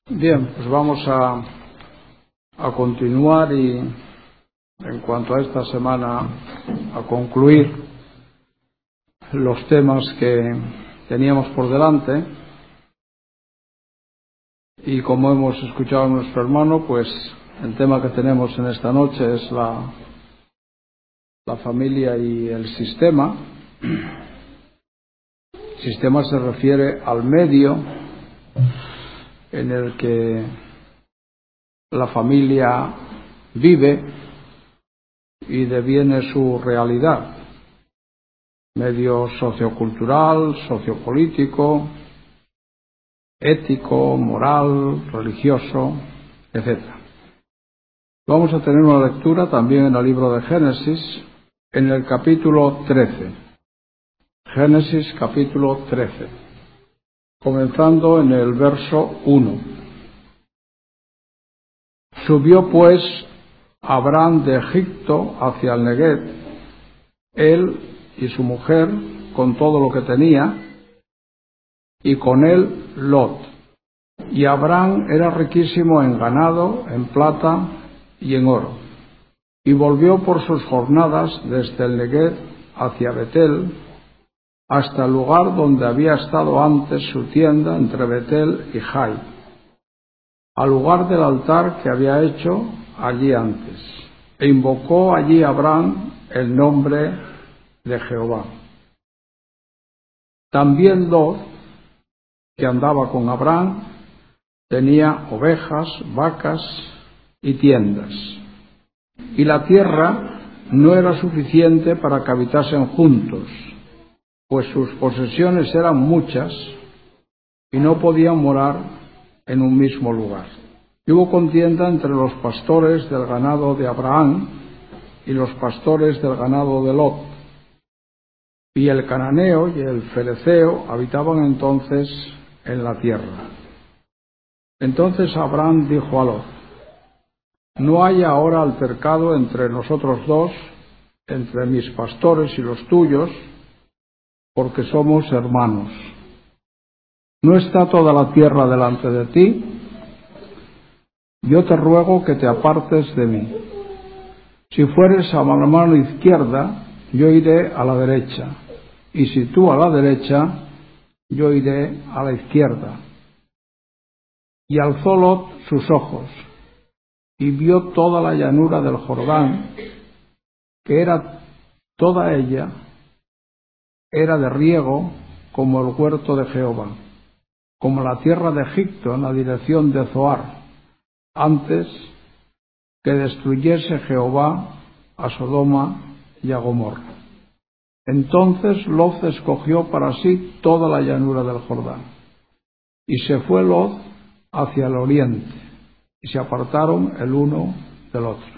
Bien, pues vamos a continuar y en cuanto a esta semana a concluir los temas que teníamos por delante. Y como hemos escuchado a nuestro hermano, pues el tema que tenemos en esta noche es la familia y el sistema. El sistema se refiere al medio en el que la familia vive y deviene su realidad. Medio sociocultural, sociopolítico, ético, moral, religioso, etc. Vamos a tener una lectura también en el libro de Génesis, en el capítulo 13. Génesis capítulo 13, comenzando en el verso 1. Subió pues Abraham de Egipto hacia el Neguev, él y su mujer con todo lo que tenía, y con él Lot. Y Abraham era riquísimo en ganado, en plata y en oro. Y volvió por sus jornadas desde el Neguev hacia Betel, hasta el lugar donde había estado antes su tienda entre Betel y Jai, al lugar del altar que había hecho allí antes. E invocó allí Abraham el nombre de Jehová. También Lot, que andaba con Abraham, tenía ovejas, vacas y tiendas. Y la tierra no era suficiente para que habitasen juntos, pues sus posesiones eran muchas y no podían morar en un mismo lugar. Y hubo contienda entre los pastores del ganado de Abraham y los pastores del ganado de Lot. Y el cananeo y el fereceo habitaban entonces en la tierra. Entonces Abraham dijo a Lot: no haya ahora altercado entre nosotros dos, entre mis pastores y los tuyos, porque somos hermanos. ¿No está toda la tierra delante de ti? Yo te ruego que te apartes de mí. Si fueres a la mano izquierda, yo iré a la derecha, y si tú a la derecha, yo iré a la izquierda. Y alzó Lot sus ojos, y vio toda la llanura del Jordán, que era toda ella, era de riego como el huerto de Jehová, como la tierra de Egipto en la dirección de Zoar, antes que destruyese Jehová a Sodoma y a Gomorra. Entonces Lot escogió para sí toda la llanura del Jordán, y se fue Lot hacia el oriente, y se apartaron el uno del otro.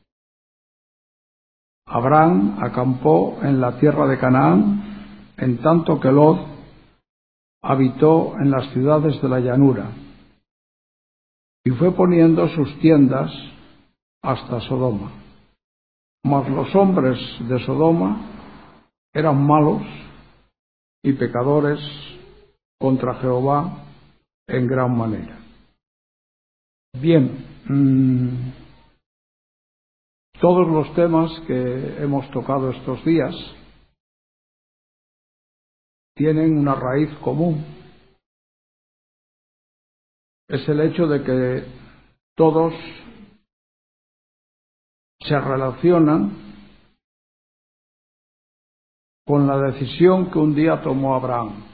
Abraham acampó en la tierra de Canaán, en tanto que Lot habitó en las ciudades de la llanura, y fue poniendo sus tiendas hasta Sodoma. Mas los hombres de Sodoma eran malos y pecadores contra Jehová en gran manera. Bien, todos los temas que hemos tocado estos días tienen una raíz común. Es el hecho de que todos se relacionan con la decisión que un día tomó Abraham.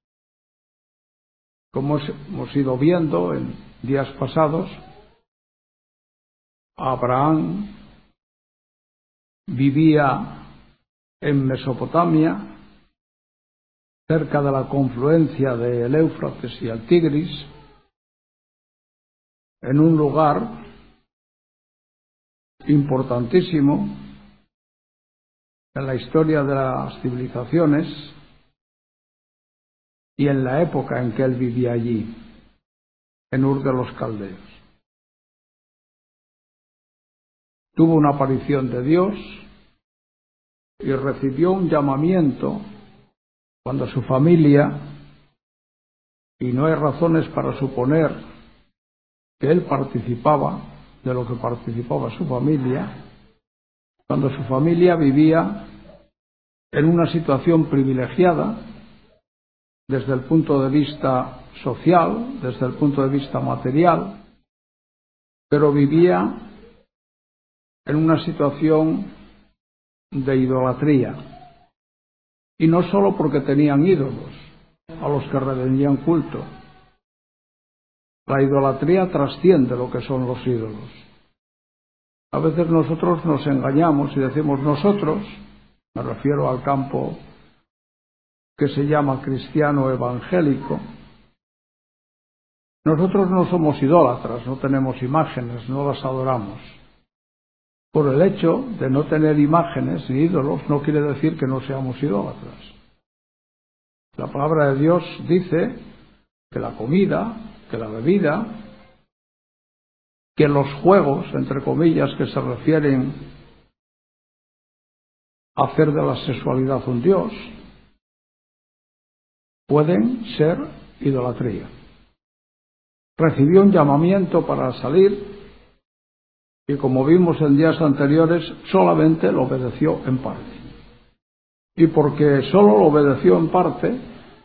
Como hemos ido viendo en días pasados, Abraham vivía en Mesopotamia, cerca de la confluencia del Éufrates y el Tigris, en un lugar importantísimo en la historia de las civilizaciones y en la época en que él vivía allí, en Ur de los Caldeos. Tuvo una aparición de Dios y recibió un llamamiento cuando su familia, y no hay razones para suponer que él participaba de lo que participaba su familia, cuando su familia vivía en una situación privilegiada desde el punto de vista social, desde el punto de vista material, pero vivía en una situación de idolatría. Y no solo porque tenían ídolos a los que rendían culto. La idolatría trasciende lo que son los ídolos. A veces nosotros nos engañamos y decimos nosotros, me refiero al campo que se llama cristiano evangélico, nosotros no somos idólatras, no tenemos imágenes, no las adoramos. Por el hecho de no tener imágenes ni ídolos no quiere decir que no seamos idólatras. La palabra de Dios dice que la comida, que la bebida, que los juegos, entre comillas, que se refieren a hacer de la sexualidad un dios, pueden ser idolatría. Recibió un llamamiento para salir y, como vimos en días anteriores, solamente lo obedeció en parte. Y porque solo lo obedeció en parte,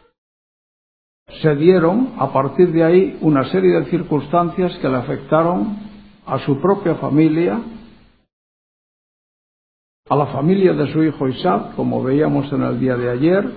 se dieron a partir de ahí una serie de circunstancias que le afectaron a su propia familia, a la familia de su hijo Isaac, como veíamos en el día de ayer,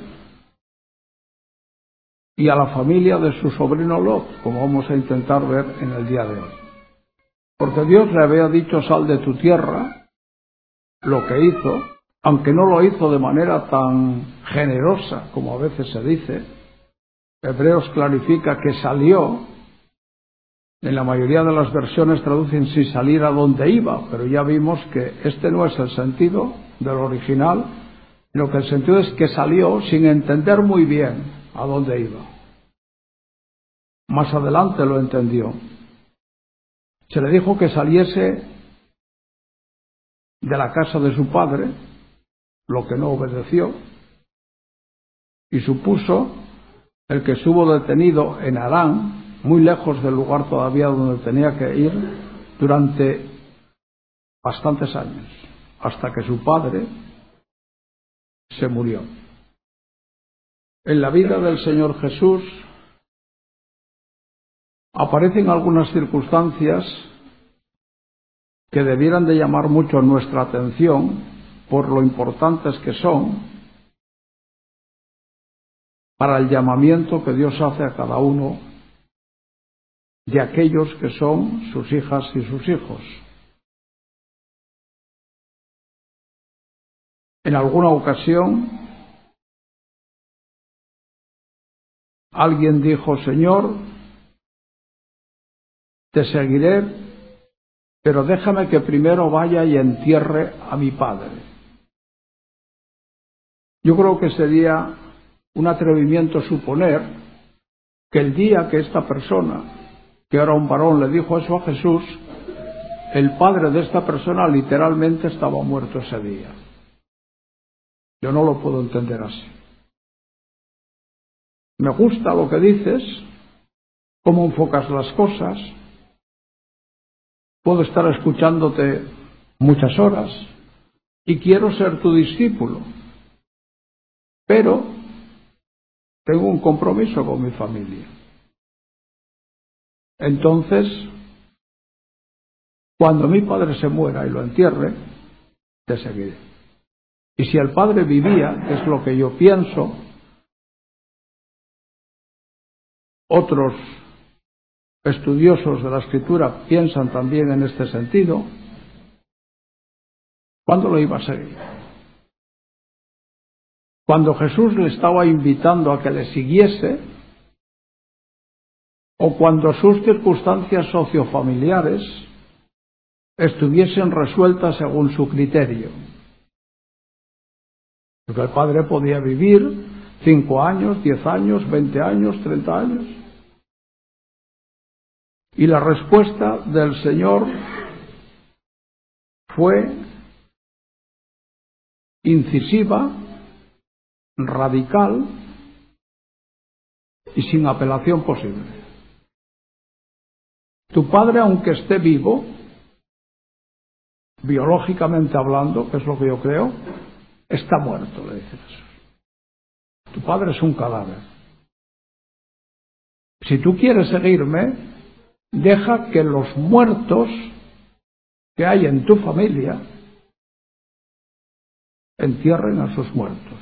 y a la familia de su sobrino Lot, como vamos a intentar ver en el día de hoy. Porque Dios le había dicho: sal de tu tierra, lo que hizo, aunque no lo hizo de manera tan generosa como a veces se dice. Hebreos clarifica que salió, en la mayoría de las versiones traducen sin salir a donde iba, pero ya vimos que este no es el sentido del original, sino que el sentido es que salió sin entender muy bien a dónde iba. Más adelante lo entendió. Se le dijo que saliese de la casa de su padre, lo que no obedeció, y supuso el que estuvo detenido en Harán, muy lejos del lugar todavía donde tenía que ir, durante bastantes años, hasta que su padre se murió. En la vida del Señor Jesús aparecen algunas circunstancias que debieran de llamar mucho nuestra atención por lo importantes que son para el llamamiento que Dios hace a cada uno de aquellos que son sus hijas y sus hijos. En alguna ocasión alguien dijo: Señor, te seguiré, pero déjame que primero vaya y entierre a mi padre. Yo creo que sería un atrevimiento suponer que el día que esta persona, que era un varón, le dijo eso a Jesús, el padre de esta persona literalmente estaba muerto ese día. Yo no lo puedo entender así. Me gusta lo que dices, cómo enfocas las cosas. Puedo estar escuchándote muchas horas y quiero ser tu discípulo, pero tengo un compromiso con mi familia. Entonces, cuando mi padre se muera y lo entierre, te seguiré. Y si el padre vivía, que es lo que yo pienso, otros estudiosos de la Escritura piensan también en este sentido, ¿cuándo lo iba a seguir? Cuando Jesús le estaba invitando a que le siguiese, o cuando sus circunstancias sociofamiliares estuviesen resueltas según su criterio. Porque el padre podía vivir 5 años, 10 años, 20 años, 30 años. Y la respuesta del Señor fue incisiva, radical y sin apelación posible. Tu padre, aunque esté vivo, biológicamente hablando, que es lo que yo creo, está muerto, le dice Jesús. Tu padre es un cadáver. Si tú quieres seguirme, deja que los muertos que hay en tu familia entierren a sus muertos.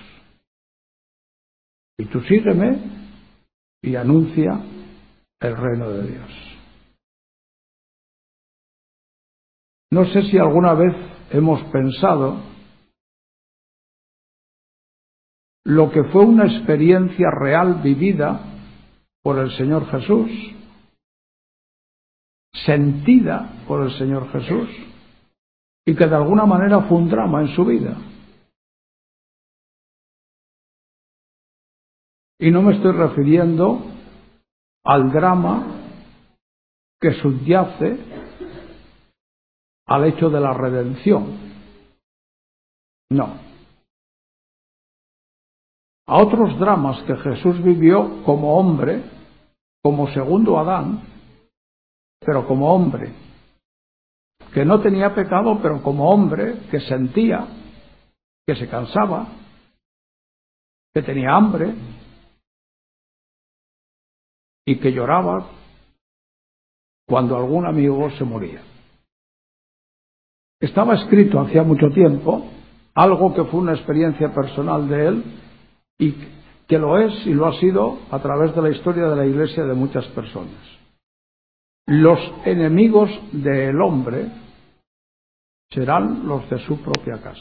Y tú sígueme y anuncia el reino de Dios. No sé si alguna vez hemos pensado lo que fue una experiencia real vivida por el Señor Jesús, sentida por el Señor Jesús, y que de alguna manera fue un drama en su vida. Y no me estoy refiriendo al drama que subyace al hecho de la redención. No. A otros dramas que Jesús vivió como hombre, como segundo Adán, pero como hombre, que no tenía pecado, pero como hombre, que sentía, que se cansaba, que tenía hambre y que lloraba cuando algún amigo se moría. Estaba escrito hacía mucho tiempo, algo que fue una experiencia personal de él y que lo es y lo ha sido a través de la historia de la Iglesia de muchas personas. Los enemigos del hombre serán los de su propia casa.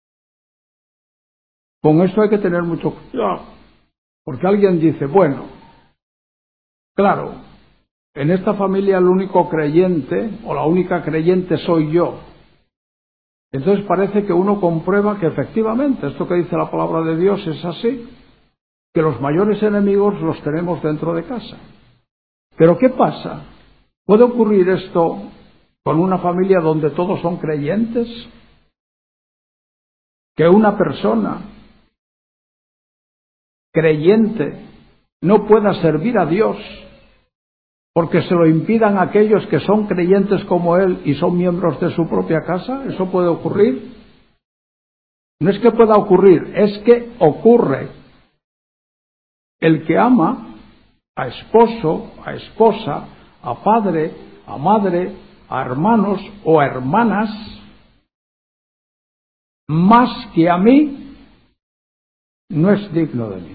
Con esto hay que tener mucho cuidado, porque alguien dice, bueno, claro, en esta familia el único creyente o la única creyente soy yo. Entonces parece que uno comprueba que efectivamente esto que dice la palabra de Dios es así, que los mayores enemigos los tenemos dentro de casa. Pero ¿qué pasa? ¿Puede ocurrir esto con una familia donde todos son creyentes? Que una persona creyente no pueda servir a Dios porque se lo impidan aquellos que son creyentes como él y son miembros de su propia casa. ¿Eso puede ocurrir? No es que pueda ocurrir, es que ocurre. El que ama a esposo, a esposa, a padre, a madre, a hermanos o a hermanas, más que a mí, no es digno de mí.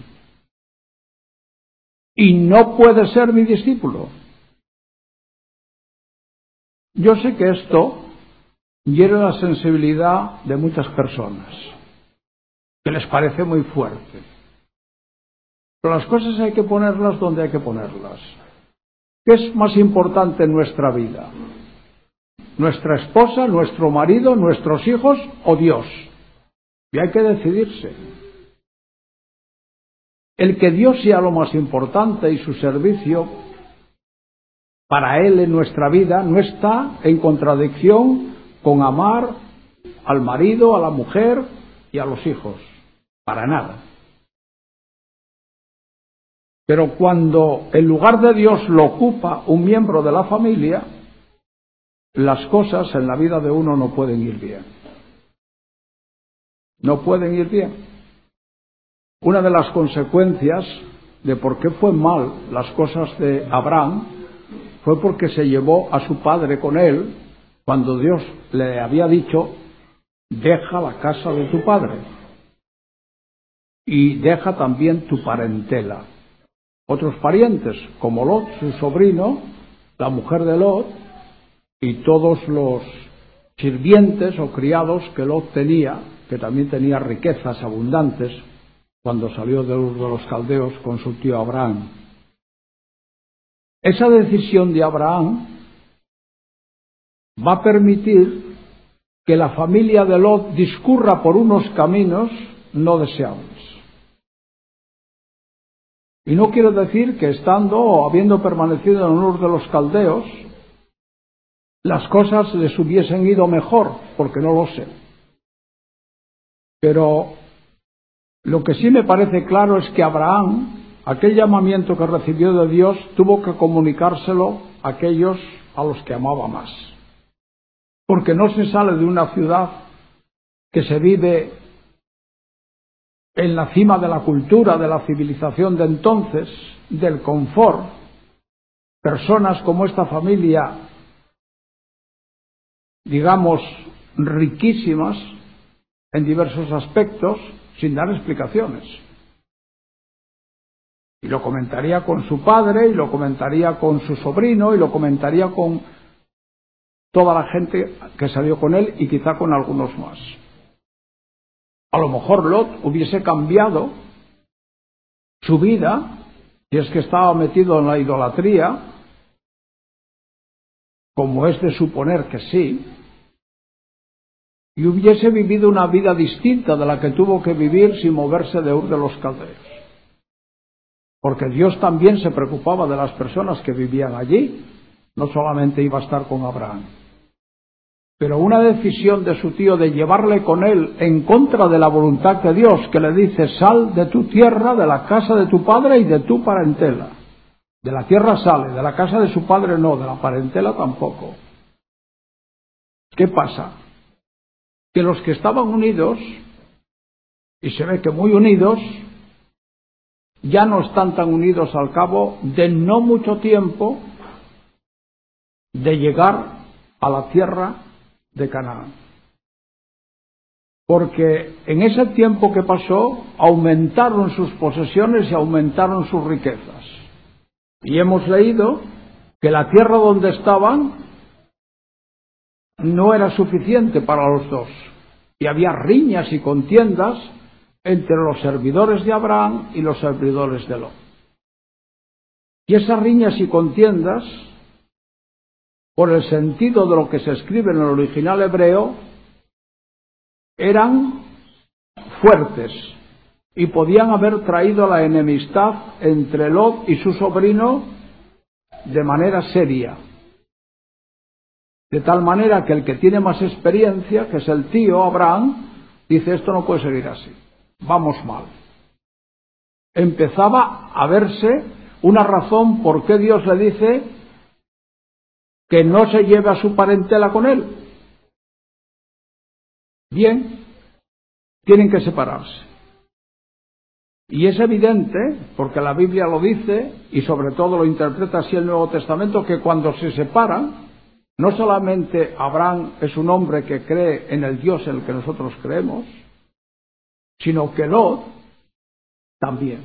Y no puede ser mi discípulo. Yo sé que esto hiere la sensibilidad de muchas personas, que les parece muy fuerte. Pero las cosas hay que ponerlas donde hay que ponerlas. ¿Qué es más importante en nuestra vida? ¿Nuestra esposa, nuestro marido, nuestros hijos o Dios? Y hay que decidirse. El que Dios sea lo más importante y su servicio para Él en nuestra vida no está en contradicción con amar al marido, a la mujer y a los hijos. Para nada. Pero cuando el lugar de Dios lo ocupa un miembro de la familia, las cosas en la vida de uno no pueden ir bien. No pueden ir bien. Una de las consecuencias de por qué fue mal las cosas de Abraham fue porque se llevó a su padre con él cuando Dios le había dicho, deja la casa de tu padre y deja también tu parentela. Otros parientes, como Lot, su sobrino, la mujer de Lot y todos los sirvientes o criados que Lot tenía, que también tenía riquezas abundantes cuando salió de los caldeos con su tío Abraham. Esa decisión de Abraham va a permitir que la familia de Lot discurra por unos caminos no deseables. Y no quiero decir que estando o habiendo permanecido en Ur de los caldeos, las cosas les hubiesen ido mejor, porque no lo sé. Pero lo que sí me parece claro es que Abraham, aquel llamamiento que recibió de Dios, tuvo que comunicárselo a aquellos a los que amaba más. Porque no se sale de una ciudad que se vive en la cima de la cultura, de la civilización de entonces, del confort. Personas como esta familia, digamos, riquísimas en diversos aspectos, sin dar explicaciones. Y lo comentaría con su padre, y lo comentaría con su sobrino, y lo comentaría con toda la gente que salió con él, y quizá con algunos más. A lo mejor Lot hubiese cambiado su vida, si es que estaba metido en la idolatría, como es de suponer que sí, y hubiese vivido una vida distinta de la que tuvo que vivir sin moverse de Ur de los Caldeos. Porque Dios también se preocupaba de las personas que vivían allí, no solamente iba a estar con Abraham. Pero una decisión de su tío de llevarle con él en contra de la voluntad de Dios, que le dice: sal de tu tierra, de la casa de tu padre y de tu parentela. De la tierra sale, de la casa de su padre no, de la parentela tampoco. ¿Qué pasa? Que los que estaban unidos, y se ve que muy unidos, ya no están tan unidos al cabo de no mucho tiempo de llegar a la tierra de Canaán. Porque en ese tiempo que pasó, aumentaron sus posesiones y aumentaron sus riquezas. Y hemos leído que la tierra donde estaban no era suficiente para los dos. Y había riñas y contiendas entre los servidores de Abraham y los servidores de Lot. Y esas riñas y contiendas, por el sentido de lo que se escribe en el original hebreo, eran fuertes y podían haber traído la enemistad entre Lot y su sobrino de manera seria. De tal manera que el que tiene más experiencia, que es el tío Abraham, dice: esto no puede seguir así, vamos mal. Empezaba a verse una razón por qué Dios le dice que no se lleve a su parentela con él. Bien, tienen que separarse. Y es evidente, porque la Biblia lo dice, y sobre todo lo interpreta así el Nuevo Testamento, que cuando se separan, no solamente Abraham es un hombre que cree en el Dios en el que nosotros creemos, sino que Lot también.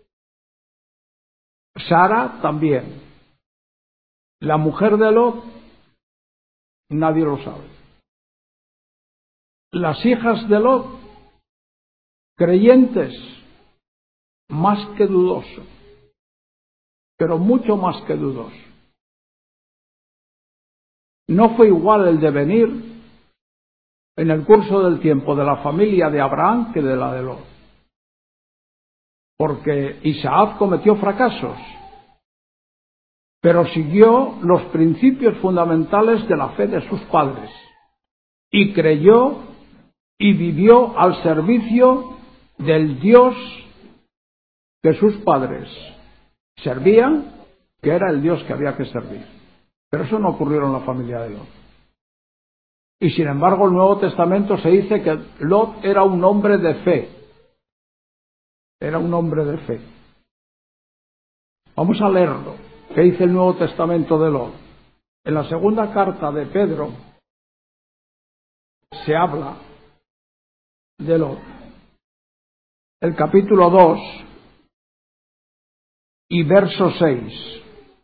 Sara también. La mujer de Lot, nadie lo sabe. Las hijas de Lot, creyentes, más que dudoso, pero mucho más que dudoso. No fue igual el devenir en el curso del tiempo de la familia de Abraham que de la de Lot. Porque Isaac cometió fracasos, pero siguió los principios fundamentales de la fe de sus padres y creyó y vivió al servicio del Dios que sus padres servían, que era el Dios que había que servir. Pero eso no ocurrió en la familia de Lot. Y sin embargo, el Nuevo Testamento se dice que Lot era un hombre de fe. Era un hombre de fe. Vamos a leerlo. ¿Qué dice el Nuevo Testamento de Lot? En la segunda carta de Pedro se habla de Lot. El capítulo 2 y verso 6.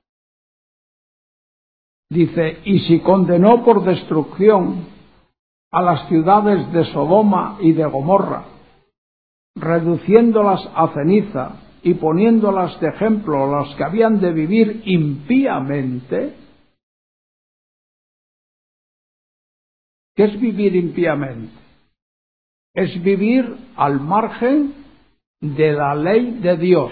Dice: y si condenó por destrucción a las ciudades de Sodoma y de Gomorra, reduciéndolas a ceniza y poniéndolas de ejemplo a los que habían de vivir impíamente. ¿Qué es vivir impíamente? Es vivir al margen de la ley de Dios.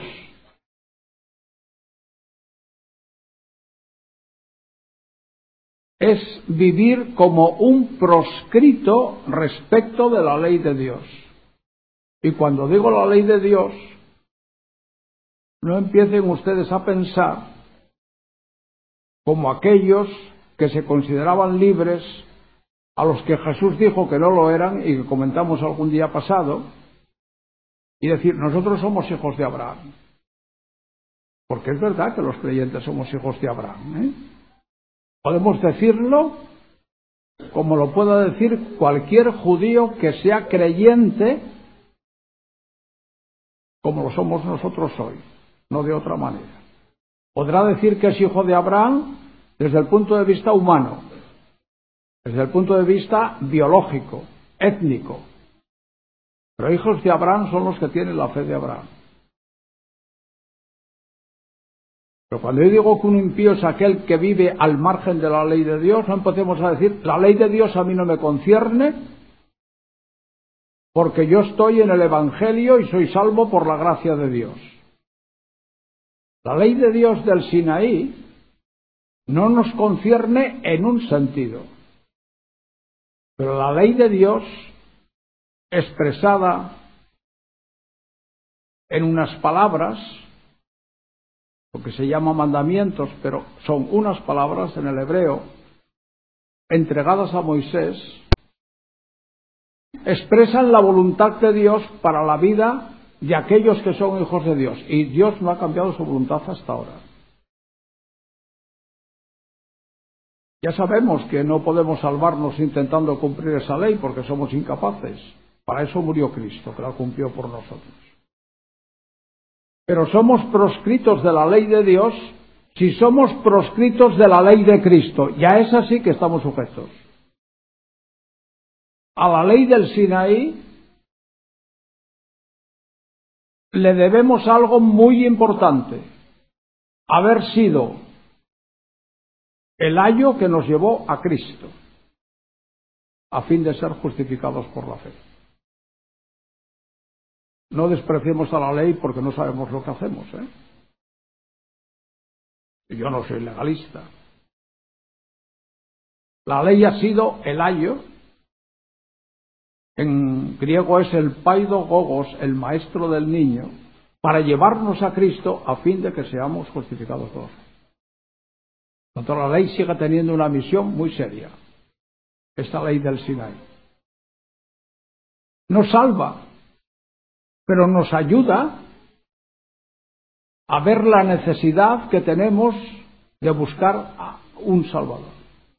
Es vivir como un proscrito respecto de la ley de Dios. Y cuando digo la ley de Dios, no empiecen ustedes a pensar como aquellos que se consideraban libres, a los que Jesús dijo que no lo eran y que comentamos algún día pasado, y decir, nosotros somos hijos de Abraham. Porque es verdad que los creyentes somos hijos de Abraham, ¿eh? Podemos decirlo como lo pueda decir cualquier judío que sea creyente, como lo somos nosotros hoy, no de otra manera. Podrá decir que es hijo de Abraham desde el punto de vista humano, desde el punto de vista biológico, étnico. Pero hijos de Abraham son los que tienen la fe de Abraham. Pero cuando yo digo que un impío es aquel que vive al margen de la ley de Dios, no empecemos a decir, la ley de Dios a mí no me concierne, porque yo estoy en el Evangelio y soy salvo por la gracia de Dios. La ley de Dios del Sinaí no nos concierne en un sentido, pero la ley de Dios expresada en unas palabras, lo que se llama mandamientos, pero son unas palabras en el hebreo, entregadas a Moisés, expresan la voluntad de Dios para la vida de aquellos que son hijos de Dios. Y Dios no ha cambiado su voluntad hasta ahora. Ya sabemos que no podemos salvarnos intentando cumplir esa ley porque somos incapaces. Para eso murió Cristo, que la cumplió por nosotros. Pero somos proscritos de la ley de Dios si somos proscritos de la ley de Cristo. Ya es así que estamos sujetos a la ley del Sinaí. Le debemos algo muy importante: haber sido el ayo que nos llevó a Cristo, a fin de ser justificados por la fe. No despreciemos a la ley porque no sabemos lo que hacemos, ¿eh? Yo no soy legalista. La ley ha sido el ayo, en griego es el paidogogos, el maestro del niño, para llevarnos a Cristo a fin de que seamos justificados por la fe. Por tanto, la ley sigue teniendo una misión muy seria, esta ley del Sinaí. Nos salva, pero nos ayuda a ver la necesidad que tenemos de buscar a un Salvador.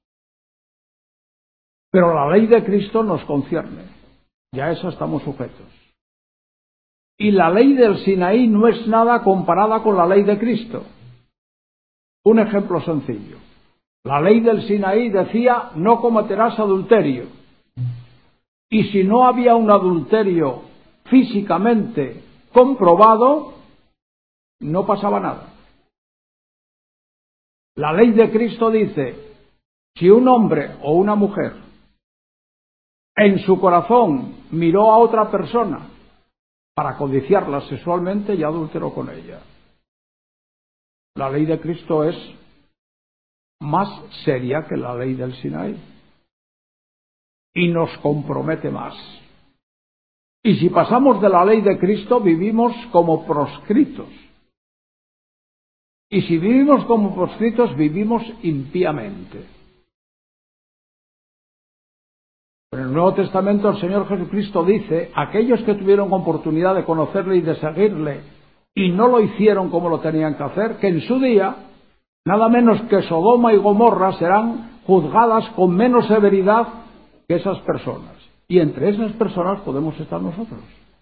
Pero la ley de Cristo nos concierne, ya a eso estamos sujetos. Y la ley del Sinaí no es nada comparada con la ley de Cristo. Un ejemplo sencillo. La ley del Sinaí decía, no cometerás adulterio. Y si no había un adulterio físicamente comprobado, no pasaba nada. La ley de Cristo dice, si un hombre o una mujer en su corazón miró a otra persona para codiciarla sexualmente, ya adulteró con ella. La ley de Cristo es más seria que la ley del Sinaí y nos compromete más. Y si pasamos de la ley de Cristo, vivimos como proscritos. Y si vivimos como proscritos, vivimos impíamente. En el Nuevo Testamento el Señor Jesucristo dice, aquellos que tuvieron oportunidad de conocerle y de seguirle y no lo hicieron como lo tenían que hacer, que en su día, nada menos que Sodoma y Gomorra serán juzgadas con menos severidad que esas personas. Y entre esas personas podemos estar nosotros.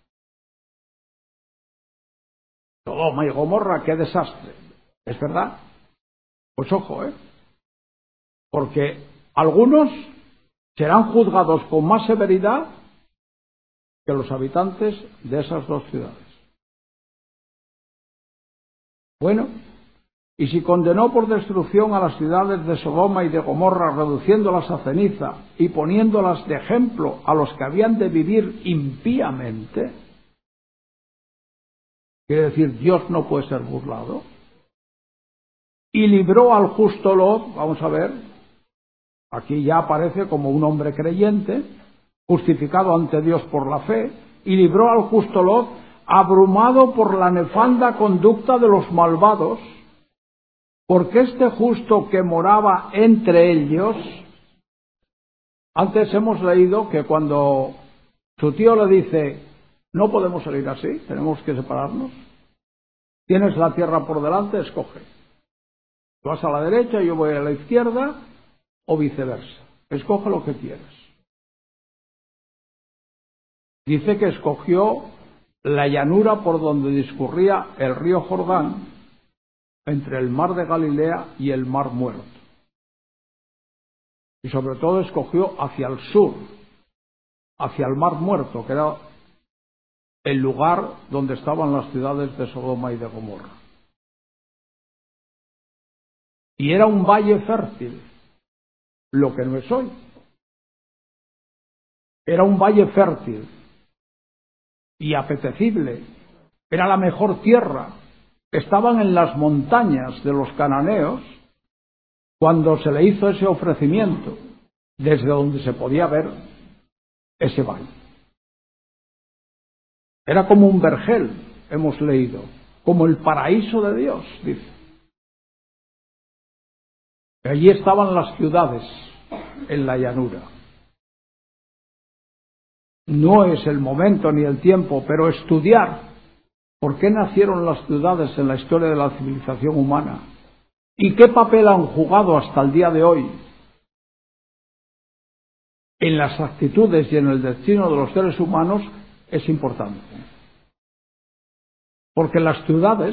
Sodoma y Gomorra, qué desastre. ¿Es verdad? Pues ojo, porque algunos serán juzgados con más severidad que los habitantes de esas dos ciudades. Bueno, y si condenó por destrucción a las ciudades de Sodoma y de Gomorra, reduciéndolas a ceniza y poniéndolas de ejemplo a los que habían de vivir impíamente, quiere decir, Dios no puede ser burlado, y libró al justo Lot, vamos a ver, aquí ya aparece como un hombre creyente, justificado ante Dios por la fe, y libró al justo Lot, abrumado por la nefanda conducta de los malvados, porque este justo que moraba entre ellos, antes hemos leído que cuando su tío le dice, no podemos salir así, tenemos que separarnos, tienes la tierra por delante, escoge. Tú vas a la derecha, yo voy a la izquierda, o viceversa. Escoge lo que quieras. Dice que escogió la llanura por donde discurría el río Jordán, entre el mar de Galilea y el mar Muerto. Y sobre todo escogió hacia el sur, hacia el mar Muerto, que era el lugar donde estaban las ciudades de Sodoma y de Gomorra. Y era un valle fértil, lo que no es hoy. Era un valle fértil y apetecible, era la mejor tierra. Estaban en las montañas de los cananeos cuando se le hizo ese ofrecimiento, desde donde se podía ver ese valle. Era como un vergel, hemos leído, como el paraíso de Dios, dice. Allí estaban las ciudades, en la llanura. No es el momento ni el tiempo, pero estudiar por qué nacieron las ciudades en la historia de la civilización humana y qué papel han jugado hasta el día de hoy en las actitudes y en el destino de los seres humanos es importante. Porque las ciudades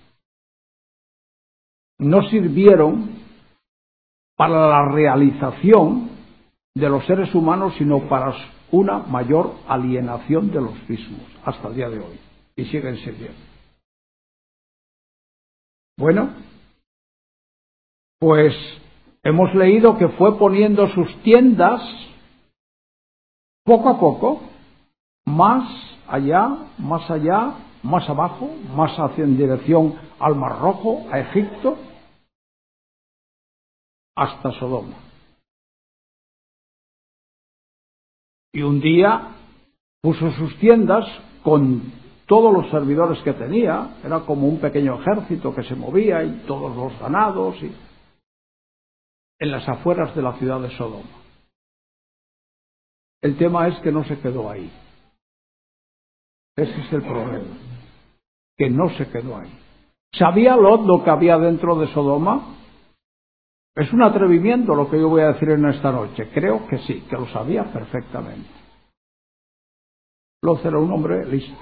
no sirvieron para la realización de los seres humanos, sino para una mayor alienación de los mismos, hasta el día de hoy, y siguen sirviendo. Bueno, pues hemos leído que fue poniendo sus tiendas poco a poco, más allá, más abajo, más hacia en dirección al Mar Rojo, a Egipto, hasta Sodoma. Y un día puso sus tiendas con todos los servidores que tenía, era como un pequeño ejército que se movía y todos los ganados, y en las afueras de la ciudad de Sodoma. El tema es que no se quedó ahí. Ese es el problema, que no se quedó ahí. ¿Sabía Lot lo que había dentro de Sodoma? Es un atrevimiento lo que yo voy a decir en esta noche. Creo que sí, que lo sabía perfectamente. Lot era un hombre listo,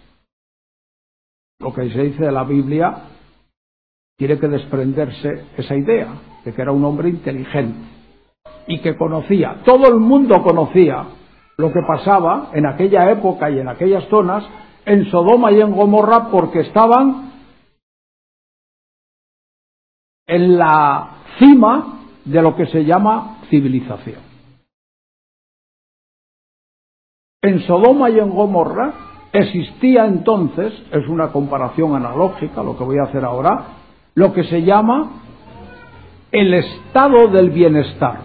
Lo que se dice de la Biblia tiene que desprenderse esa idea de que era un hombre inteligente y que conocía, todo el mundo conocía lo que pasaba en aquella época y en aquellas zonas, en Sodoma y en Gomorra, porque estaban en la cima de lo que se llama civilización. En Sodoma y en Gomorra existía entonces, es una comparación analógica lo que voy a hacer ahora, lo que se llama el estado del bienestar,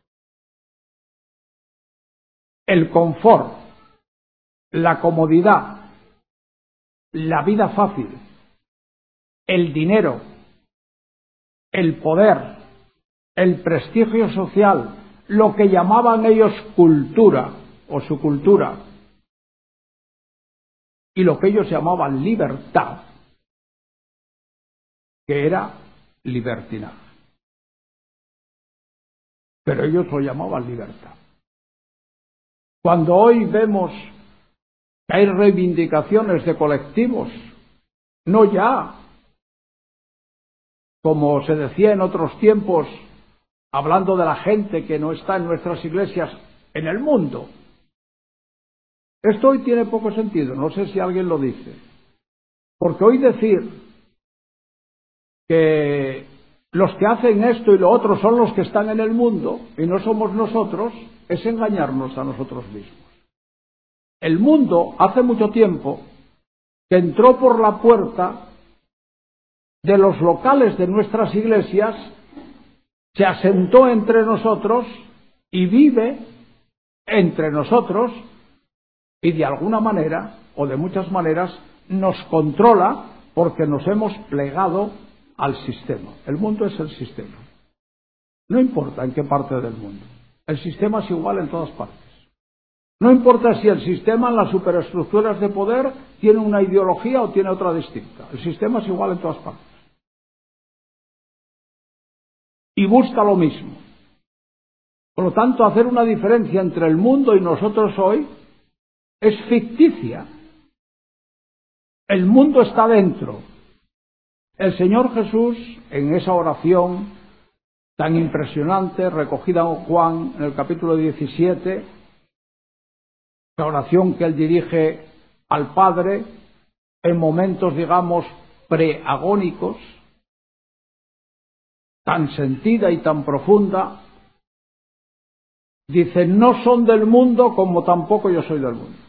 el confort, la comodidad, la vida fácil, el dinero, el poder, el prestigio social, lo que llamaban ellos cultura o su cultura, y lo que ellos llamaban libertad, que era libertinaje. Pero ellos lo llamaban libertad. Cuando hoy vemos que hay reivindicaciones de colectivos, no ya, como se decía en otros tiempos, hablando de la gente que no está en nuestras iglesias, en el mundo. Esto hoy tiene poco sentido, no sé si alguien lo dice. Porque hoy decir que los que hacen esto y lo otro son los que están en el mundo y no somos nosotros, es engañarnos a nosotros mismos. El mundo hace mucho tiempo que entró por la puerta de los locales de nuestras iglesias, se asentó entre nosotros y vive entre nosotros y de alguna manera o de muchas maneras nos controla porque nos hemos plegado al sistema. El mundo es el sistema. No importa en qué parte del mundo. El sistema es igual en todas partes. No importa si el sistema en las superestructuras de poder tiene una ideología o tiene otra distinta. El sistema es igual en todas partes. Y busca lo mismo. Por lo tanto, hacer una diferencia entre el mundo y nosotros hoy es ficticia. El mundo está dentro. El Señor Jesús, en esa oración tan impresionante, recogida en Juan en el capítulo 17, la oración que él dirige al Padre en momentos, digamos, preagónicos, tan sentida y tan profunda, dice: no son del mundo como tampoco yo soy del mundo.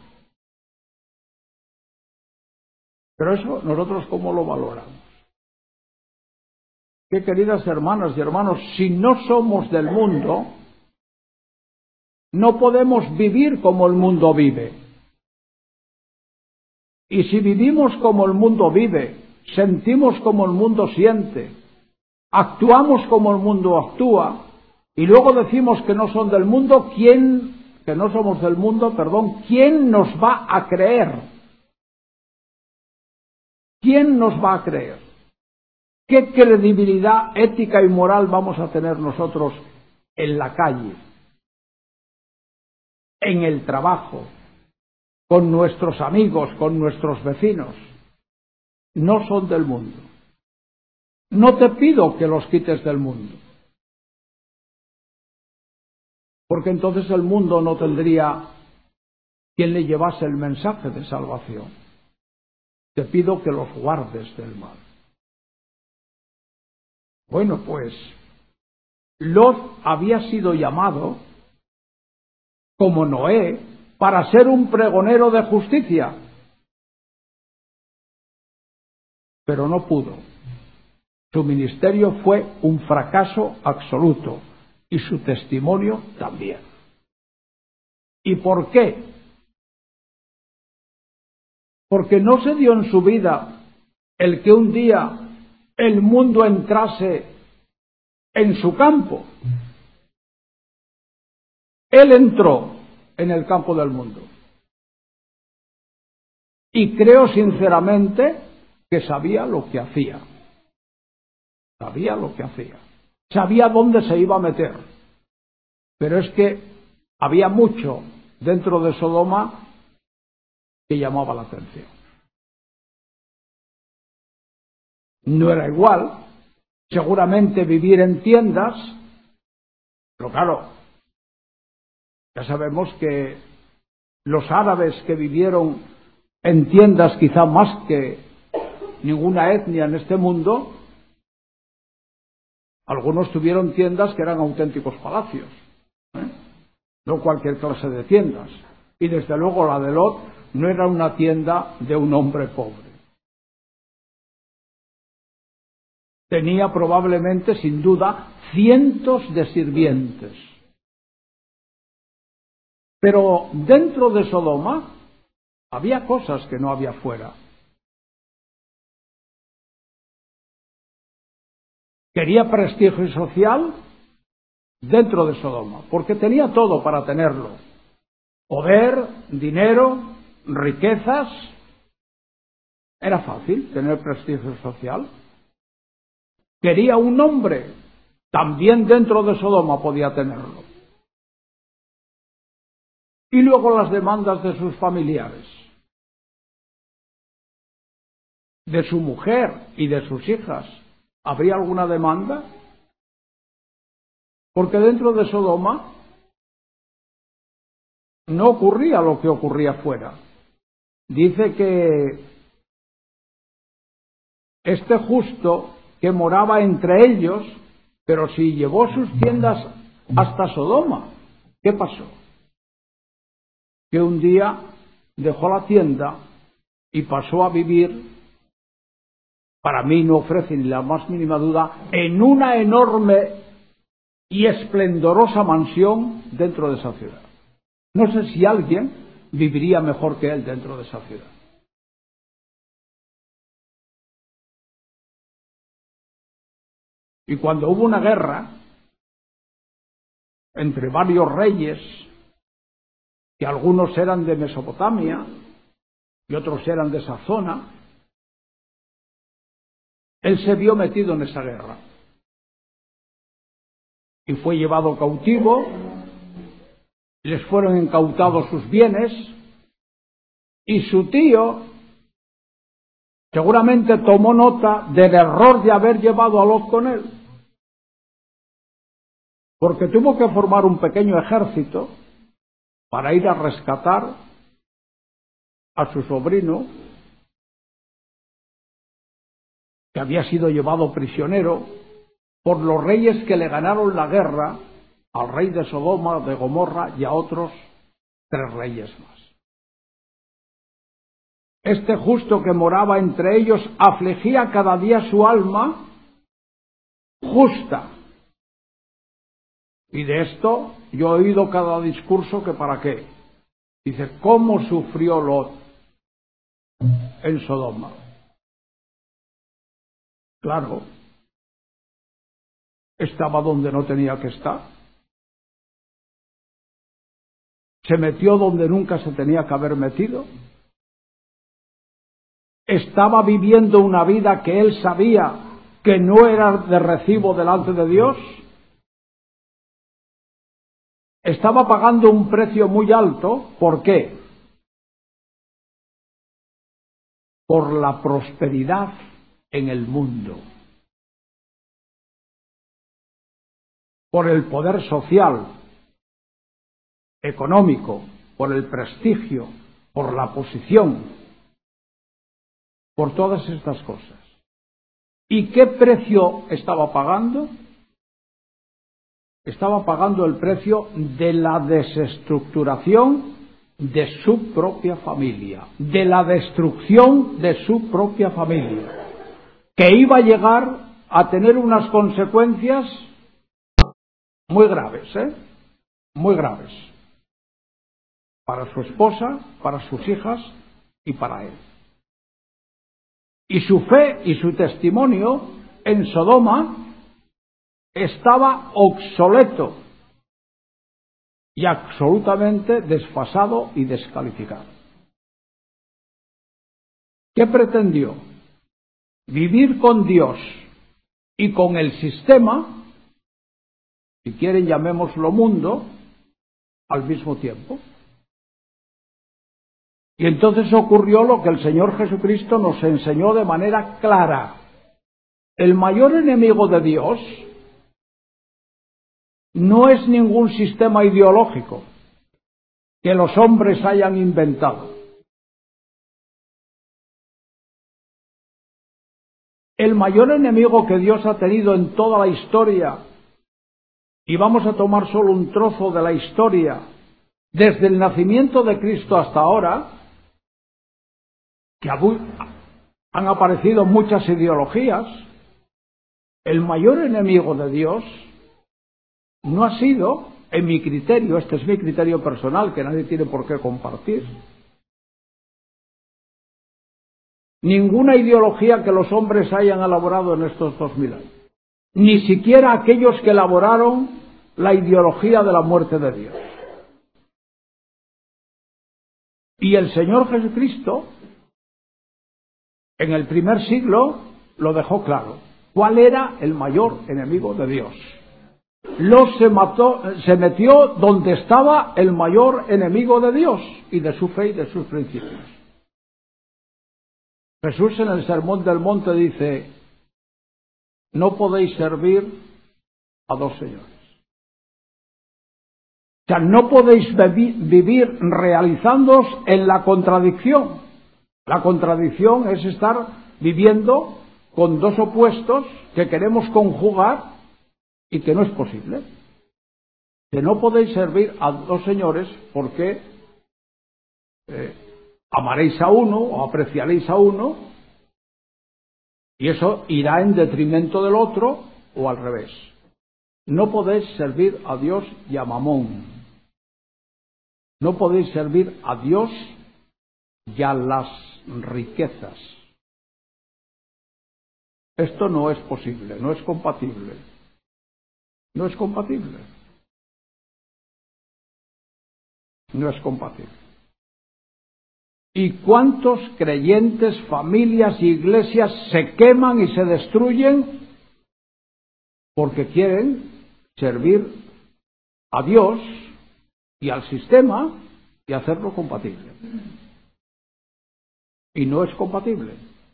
Pero eso, nosotros ¿cómo lo valoramos? Que, queridas hermanas y hermanos, si no somos del mundo, no podemos vivir como el mundo vive. Y si vivimos como el mundo vive, sentimos como el mundo siente, actuamos como el mundo actúa, y luego decimos que no son del mundo, que no somos del mundo, ¿quién nos va a creer? ¿Quién nos va a creer? ¿Qué credibilidad ética y moral vamos a tener nosotros en la calle, en el trabajo, con nuestros amigos, con nuestros vecinos? No son del mundo. No te pido que los quites del mundo, porque entonces el mundo no tendría quien le llevase el mensaje de salvación. Te pido que los guardes del mal. Bueno, pues Lot había sido llamado, como Noé, para ser un pregonero de justicia, pero no pudo. Su ministerio fue un fracaso absoluto y su testimonio también. ¿Y por qué? Porque no se dio en su vida el que un día el mundo entrase en su campo. Él entró en el campo del mundo. Y creo sinceramente que sabía lo que hacía. Sabía lo que hacía. Sabía dónde se iba a meter. Pero es que había mucho dentro de Sodoma que llamaba la atención. No era igual, seguramente, vivir en tiendas, pero claro, ya sabemos que los árabes que vivieron en tiendas, quizá más que ninguna etnia en este mundo, algunos tuvieron tiendas que eran auténticos palacios, no cualquier clase de tiendas. Y desde luego la de Lot no era una tienda de un hombre pobre. Tenía probablemente, sin duda, cientos de sirvientes. Pero dentro de Sodoma había cosas que no había fuera. Quería prestigio social dentro de Sodoma, porque tenía todo para tenerlo. Poder, dinero, riquezas. Era fácil tener prestigio social. Quería un nombre, también dentro de Sodoma podía tenerlo. Y luego las demandas de sus familiares, de su mujer y de sus hijas. ¿Habría alguna demanda? Porque dentro de Sodoma no ocurría lo que ocurría fuera. Dice que este justo que moraba entre ellos, pero si llevó sus tiendas hasta Sodoma, ¿qué pasó? Que un día dejó la tienda y pasó a vivir, para mí no ofrece ni la más mínima duda, en una enorme y esplendorosa mansión dentro de esa ciudad. No sé si alguien viviría mejor que él dentro de esa ciudad. Y cuando hubo una guerra entre varios reyes, que algunos eran de Mesopotamia y otros eran de esa zona, él se vio metido en esa guerra y fue llevado cautivo, les fueron incautados sus bienes y su tío seguramente tomó nota del error de haber llevado a Lot con él, porque tuvo que formar un pequeño ejército para ir a rescatar a su sobrino, que había sido llevado prisionero por los reyes que le ganaron la guerra al rey de Sodoma, de Gomorra y a otros 3 reyes más. Este justo que moraba entre ellos afligía cada día su alma justa. Y de esto yo he oído cada discurso que para qué. Dice, ¿cómo sufrió Lot en Sodoma? Claro, estaba donde no tenía que estar. Se metió donde nunca se tenía que haber metido. Estaba viviendo una vida que él sabía que no era de recibo delante de Dios. Estaba pagando un precio muy alto. ¿Por qué? Por la prosperidad en el mundo, por el poder social, económico, por el prestigio, por la posición, por todas estas cosas. ¿Y qué precio estaba pagando? Estaba pagando el precio de la desestructuración de su propia familia, de la destrucción de su propia familia, que iba a llegar a tener unas consecuencias muy graves, muy graves, para su esposa, para sus hijas y para él. Y su fe y su testimonio en Sodoma estaba obsoleto y absolutamente desfasado y descalificado. ¿Qué pretendió? Vivir con Dios y con el sistema, si quieren llamémoslo mundo, al mismo tiempo. Y entonces ocurrió lo que el Señor Jesucristo nos enseñó de manera clara. El mayor enemigo de Dios no es ningún sistema ideológico que los hombres hayan inventado. El mayor enemigo que Dios ha tenido en toda la historia, y vamos a tomar solo un trozo de la historia, desde el nacimiento de Cristo hasta ahora, que han aparecido muchas ideologías, el mayor enemigo de Dios no ha sido, en mi criterio, este es mi criterio personal, que nadie tiene por qué compartir, ninguna ideología que los hombres hayan elaborado en estos 2000 años, ni siquiera aquellos que elaboraron la ideología de la muerte de Dios. Y el Señor Jesucristo, en el primer siglo, lo dejó claro. ¿Cuál era el mayor enemigo de Dios? Se metió donde estaba el mayor enemigo de Dios y de su fe y de sus principios. Jesús en el Sermón del Monte dice, no podéis servir a 2 señores. O sea, no podéis vivir realizándoos en la contradicción. La contradicción es estar viviendo con 2 opuestos que queremos conjugar y que no es posible. Que no podéis servir a 2 señores porque amaréis a uno o apreciaréis a uno y eso irá en detrimento del otro o al revés. No podéis servir a Dios y a Mamón. No podéis servir a Dios y a las riquezas. Esto no es posible, no es compatible. No es compatible. No es compatible. ¿Y cuántos creyentes, familias y iglesias se queman y se destruyen porque quieren servir a Dios y al sistema y hacerlo compatible? Y no es compatible.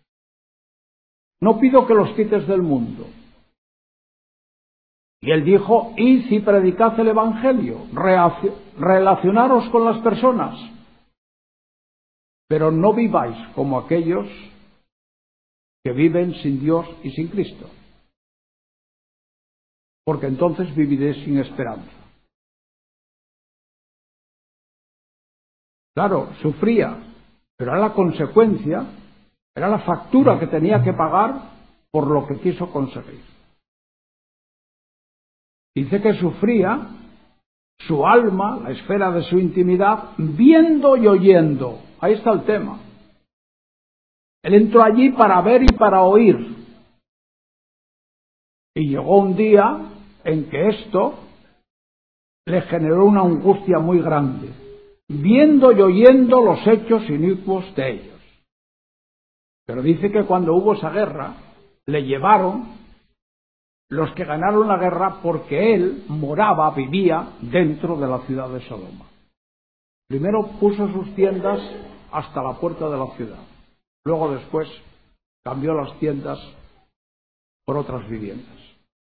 No pido que los quites del mundo. Y él dijo, id y predicad el Evangelio, relacionaros con las personas, pero no viváis como aquellos que viven sin Dios y sin Cristo, porque entonces viviréis sin esperanza. Claro, sufría, pero era la consecuencia, era la factura que tenía que pagar por lo que quiso conseguir. Dice que sufría su alma, la esfera de su intimidad, viendo y oyendo. Ahí está el tema. Él entró allí para ver y para oír. Y llegó un día en que esto le generó una angustia muy grande, viendo y oyendo los hechos inicuos de ellos. Pero dice que cuando hubo esa guerra, le llevaron los que ganaron la guerra porque él moraba, vivía dentro de la ciudad de Sodoma. Primero puso sus tiendas hasta la puerta de la ciudad. Luego después cambió las tiendas por otras viviendas.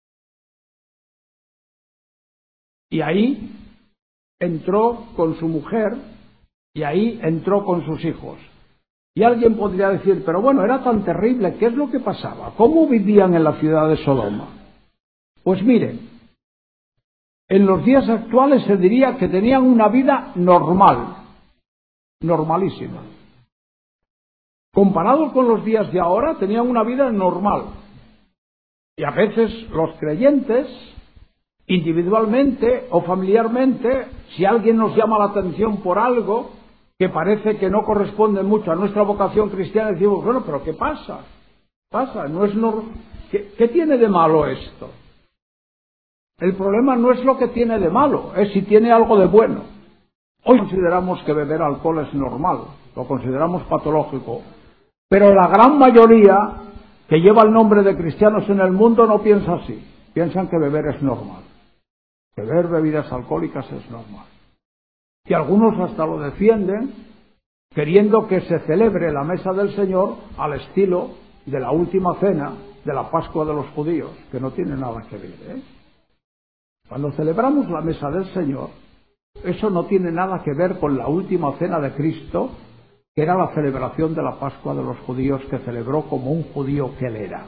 Y ahí entró con su mujer y ahí entró con sus hijos. Y alguien podría decir, pero bueno, era tan terrible, ¿qué es lo que pasaba? ¿Cómo vivían en la ciudad de Sodoma? Pues miren, en los días actuales se diría que tenían una vida normal, normalísima. Comparado con los días de ahora, tenían una vida normal. Y a veces los creyentes, individualmente o familiarmente, si alguien nos llama la atención por algo que parece que no corresponde mucho a nuestra vocación cristiana, decimos, bueno, pero ¿qué pasa? No es ¿Qué tiene de malo esto? El problema no es lo que tiene de malo, es si tiene algo de bueno. Hoy consideramos que beber alcohol es normal, lo consideramos patológico, pero la gran mayoría que lleva el nombre de cristianos en el mundo no piensa así, piensan que beber es normal, beber bebidas alcohólicas es normal. Y algunos hasta lo defienden, queriendo que se celebre la mesa del Señor al estilo de la última cena de la Pascua de los judíos, que no tiene nada que ver, Cuando celebramos la mesa del Señor, eso no tiene nada que ver con la última cena de Cristo, que era la celebración de la Pascua de los judíos, que celebró como un judío que él era.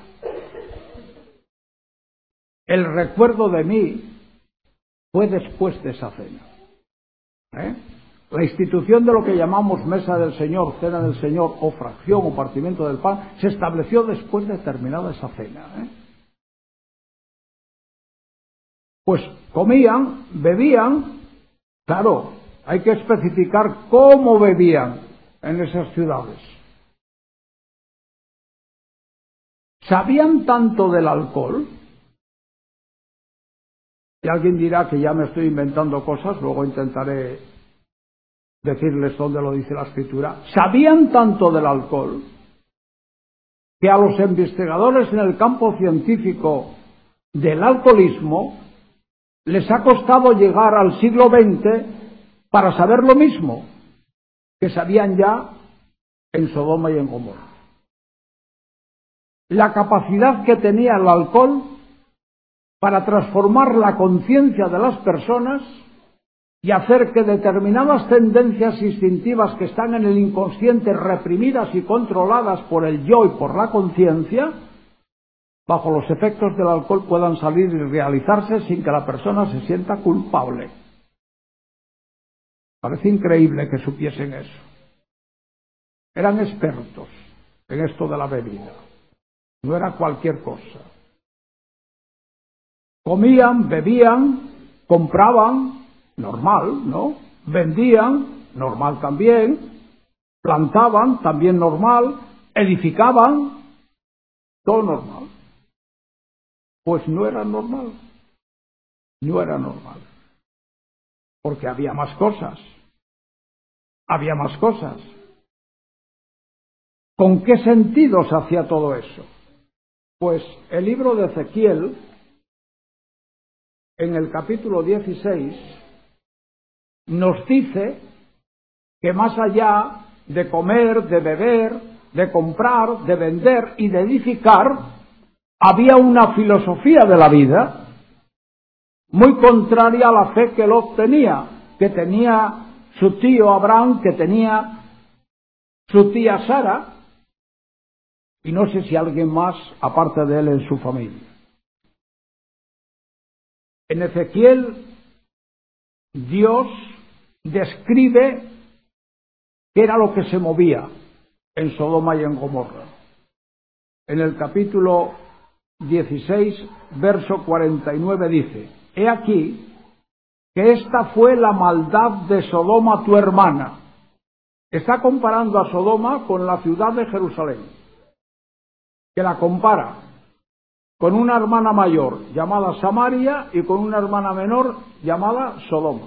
El recuerdo de mí fue después de esa cena. La institución de lo que llamamos mesa del Señor, cena del Señor, o fracción o partimiento del pan, se estableció después de terminada esa cena. Pues comían, bebían, claro, hay que especificar cómo bebían en esas ciudades. ¿Sabían tanto del alcohol? Y alguien dirá que ya me estoy inventando cosas, luego intentaré decirles dónde lo dice la Escritura. ¿Sabían tanto del alcohol que a los investigadores en el campo científico del alcoholismo les ha costado llegar al siglo XX para saber lo mismo que sabían ya en Sodoma y en Gomorra? La capacidad que tenía el alcohol para transformar la conciencia de las personas y hacer que determinadas tendencias instintivas que están en el inconsciente, reprimidas y controladas por el yo y por la conciencia, bajo los efectos del alcohol puedan salir y realizarse sin que la persona se sienta culpable. Parece increíble que supiesen eso. Eran expertos en esto de la bebida. No era cualquier cosa. Comían, bebían, compraban, normal, ¿no? Vendían, normal también. Plantaban, también normal. Edificaban, todo normal. Pues no era normal. No era normal. Porque había más cosas. Había más cosas. ¿Con qué sentido se hacía todo eso? Pues el libro de Ezequiel, en el capítulo 16, nos dice que más allá de comer, de beber, de comprar, de vender y de edificar, había una filosofía de la vida muy contraria a la fe que Lot tenía, que tenía su tío Abraham, que tenía su tía Sara, y no sé si alguien más aparte de él en su familia. En Ezequiel, Dios describe qué era lo que se movía en Sodoma y en Gomorra. En el capítulo 16, verso 49 dice: He aquí que esta fue la maldad de Sodoma tu hermana. Está comparando a Sodoma con la ciudad de Jerusalén, que la compara con una hermana mayor llamada Samaria y con una hermana menor llamada Sodoma.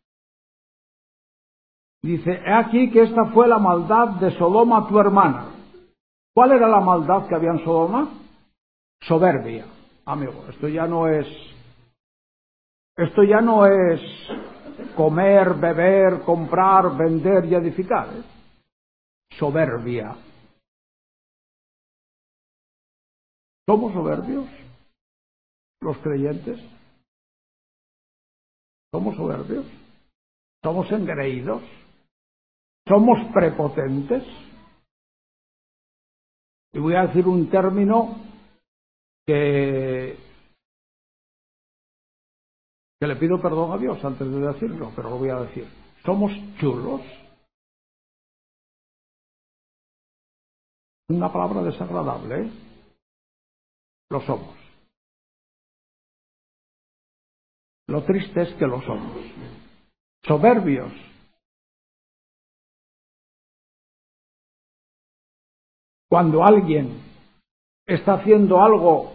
Dice: he aquí que esta fue la maldad de Sodoma tu hermana. ¿Cuál era la maldad que había en Sodoma? Soberbia. Amigo, esto ya no es comer, beber, comprar, vender y edificar. Soberbia. ¿Somos soberbios los creyentes? ¿Somos soberbios? ¿Somos engreídos? ¿Somos prepotentes? Y voy a decir un término que le pido perdón a Dios antes de decirlo, pero lo voy a decir. ¿Somos chulos? Una palabra desagradable, ¿eh? Lo somos. Lo triste es que lo somos. Soberbios. Cuando alguien está haciendo algo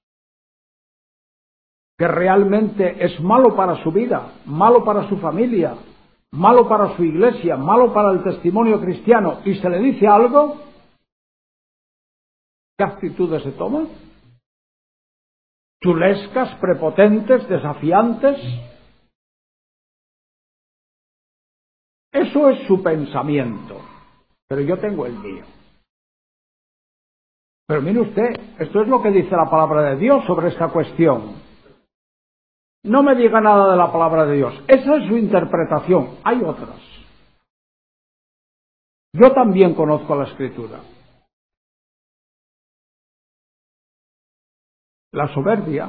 que realmente es malo para su vida, malo para su familia, malo para su iglesia, malo para el testimonio cristiano, y se le dice algo, ¿qué actitudes se toman? Chulescas, prepotentes, desafiantes. Eso es su pensamiento, pero yo tengo el mío. Pero mire usted, esto es lo que dice la palabra de Dios sobre esta cuestión. No me diga nada de la palabra de Dios. Esa es su interpretación. Hay otras. Yo también conozco la Escritura. La soberbia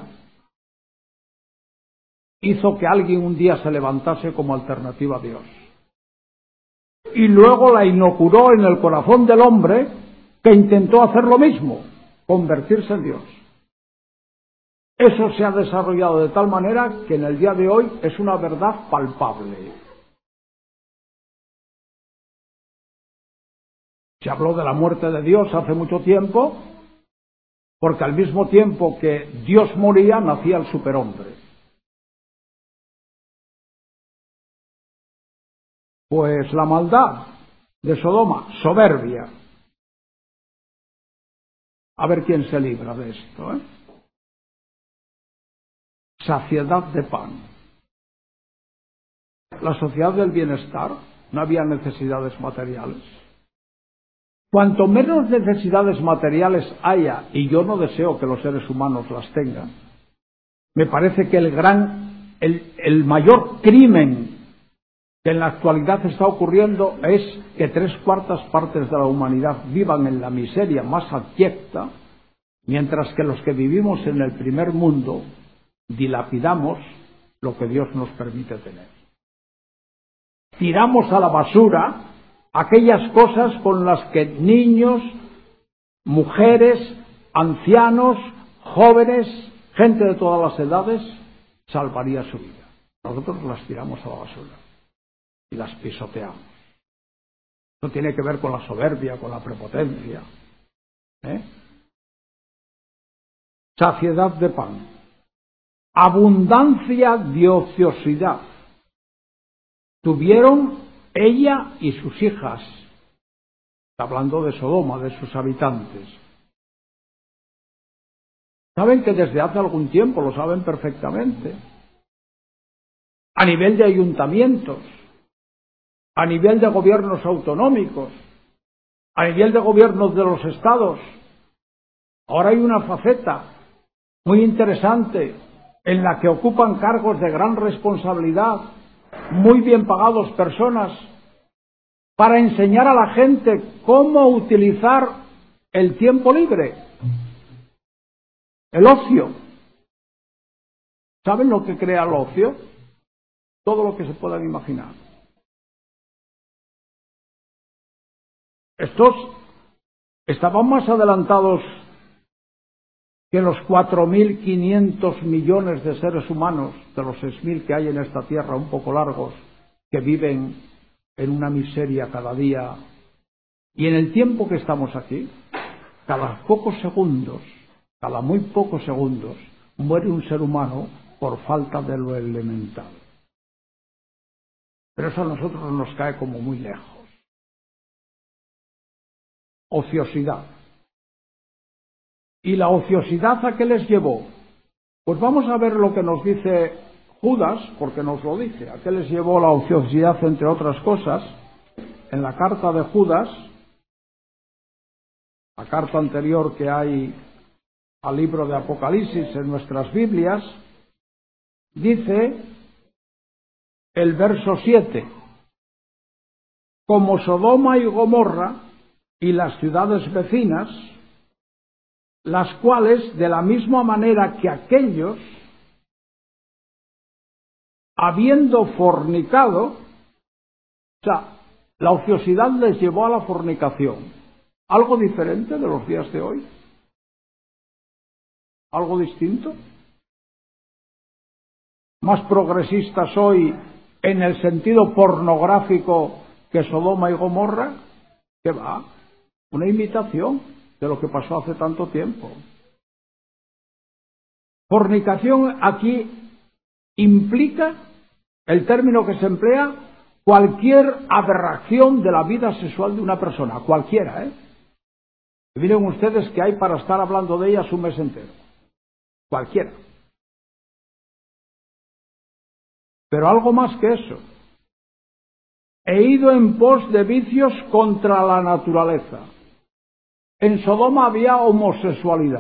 hizo que alguien un día se levantase como alternativa a Dios. Y luego la inoculó en el corazón del hombre que intentó hacer lo mismo, convertirse en Dios. Eso se ha desarrollado de tal manera que en el día de hoy es una verdad palpable. Se habló de la muerte de Dios hace mucho tiempo, porque al mismo tiempo que Dios moría, nacía el superhombre. Pues la maldad de Sodoma, soberbia. A ver quién se libra de esto, ¿eh? Saciedad de pan. La sociedad del bienestar, no había necesidades materiales. Cuanto menos necesidades materiales haya, y yo no deseo que los seres humanos las tengan, me parece que el mayor crimen que en la actualidad está ocurriendo es que 3/4 partes de la humanidad vivan en la miseria más abyecta, mientras que los que vivimos en el primer mundo dilapidamos lo que Dios nos permite tener. Tiramos a la basura aquellas cosas con las que niños, mujeres, ancianos, jóvenes, gente de todas las edades salvaría su vida. Nosotros las tiramos a la basura y las pisoteamos. No tiene que ver con la soberbia, con la prepotencia, ¿eh? saciedad de pan, abundancia de ociosidad. Tuvieron ella y sus hijas, hablando de Sodoma, de sus habitantes. Saben que desde hace algún tiempo, lo saben perfectamente, a nivel de ayuntamientos, a nivel de gobiernos autonómicos, a nivel de gobiernos de los estados, ahora hay una faceta muy interesante en la que ocupan cargos de gran responsabilidad, muy bien pagados personas, para enseñar a la gente cómo utilizar el tiempo libre, el ocio. ¿Saben lo que crea el ocio? Todo lo que se puedan imaginar. Estos estaban más adelantados que los 4.500 millones de seres humanos, de los 6.000 que hay en esta tierra, un poco largos, que viven en una miseria cada día. Y en el tiempo que estamos aquí, cada pocos segundos, cada muy pocos segundos, muere un ser humano por falta de lo elemental. Pero eso a nosotros nos cae como muy lejos. Ociosidad. ¿Y la ociosidad a qué les llevó? Pues vamos a ver lo que nos dice Judas, porque nos lo dice. ¿A qué les llevó la ociosidad, entre otras cosas? En la carta de Judas, la carta anterior que hay al libro de Apocalipsis en nuestras Biblias, dice el verso 7, como Sodoma y Gomorra y las ciudades vecinas, las cuales, de la misma manera que aquellos, habiendo fornicado, o sea, la ociosidad les llevó a la fornicación. ¿Algo diferente de los días de hoy? ¿Algo distinto? ¿Más progresistas hoy en el sentido pornográfico que Sodoma y Gomorra? ¿Qué va? Una imitación de lo que pasó hace tanto tiempo. Fornicación aquí implica, el término que se emplea, cualquier aberración de la vida sexual de una persona, cualquiera, Y miren ustedes que hay para estar hablando de ellas un mes entero. Cualquiera. Pero algo más que eso. He ido en pos de vicios contra la naturaleza. En Sodoma había homosexualidad.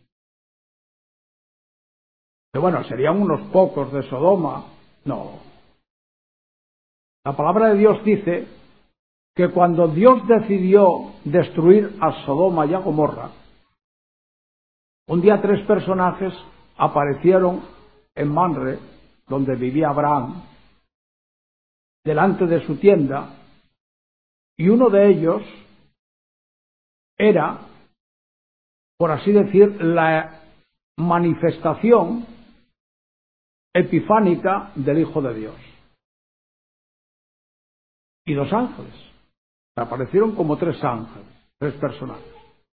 Pero bueno, serían unos pocos de Sodoma. No. La palabra de Dios dice que cuando Dios decidió destruir a Sodoma y a Gomorra, un día 3 personajes aparecieron en Mamre, donde vivía Abraham, delante de su tienda, y uno de ellos era, por así decir, la manifestación epifánica del Hijo de Dios. Y 2 ángeles. Aparecieron como 3 ángeles, 3 personajes.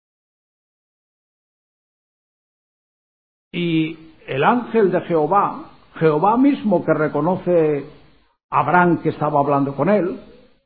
Y el ángel de Jehová, Jehová mismo que reconoce a Abraham que estaba hablando con él,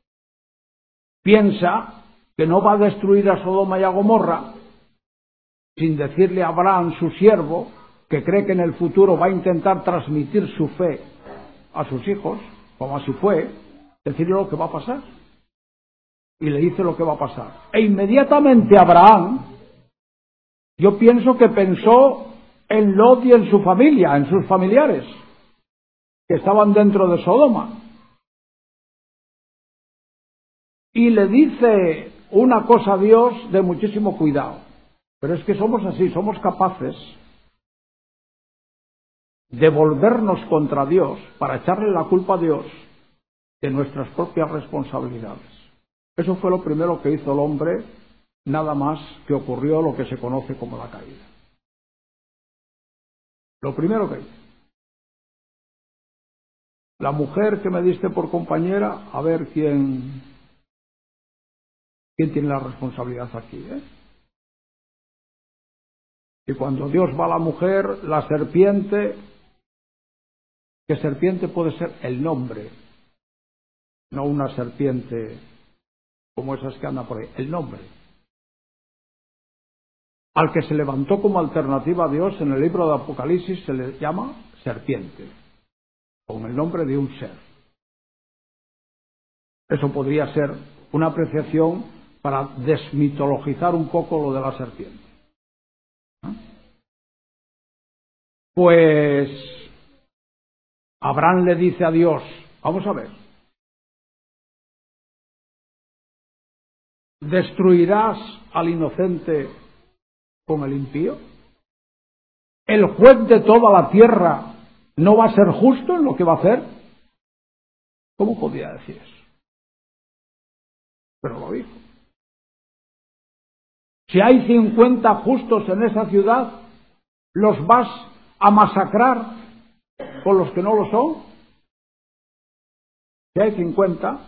piensa que no va a destruir a Sodoma y a Gomorra sin decirle a Abraham, su siervo, que cree que en el futuro va a intentar transmitir su fe a sus hijos, como así fue, decirle lo que va a pasar. Y le dice lo que va a pasar. E inmediatamente Abraham, yo pienso que pensó en Lot y en su familia, en sus familiares, que estaban dentro de Sodoma. Y le dice una cosa a Dios de muchísimo cuidado. Pero es que somos así, somos capaces de volvernos contra Dios para echarle la culpa a Dios de nuestras propias responsabilidades. Eso fue lo primero que hizo el hombre, nada más que ocurrió lo que se conoce como la caída. Lo primero que hizo. La mujer que me diste por compañera, a ver quién tiene la responsabilidad aquí, Y cuando Dios va a la mujer, la serpiente, que serpiente puede ser el nombre, no una serpiente como esas que andan por ahí, el nombre. Al que se levantó como alternativa a Dios en el libro de Apocalipsis se le llama serpiente, con el nombre de un ser. Eso podría ser una apreciación para desmitologizar un poco lo de la serpiente. Pues Abraham le dice a Dios, vamos a ver, ¿destruirás al inocente con el impío? ¿El juez de toda la tierra no va a ser justo en lo que va a hacer? ¿Cómo podía decir eso? Pero lo dijo. Si hay 50 justos en esa ciudad, ¿los vas a masacrar con los que no lo son? Si hay 50,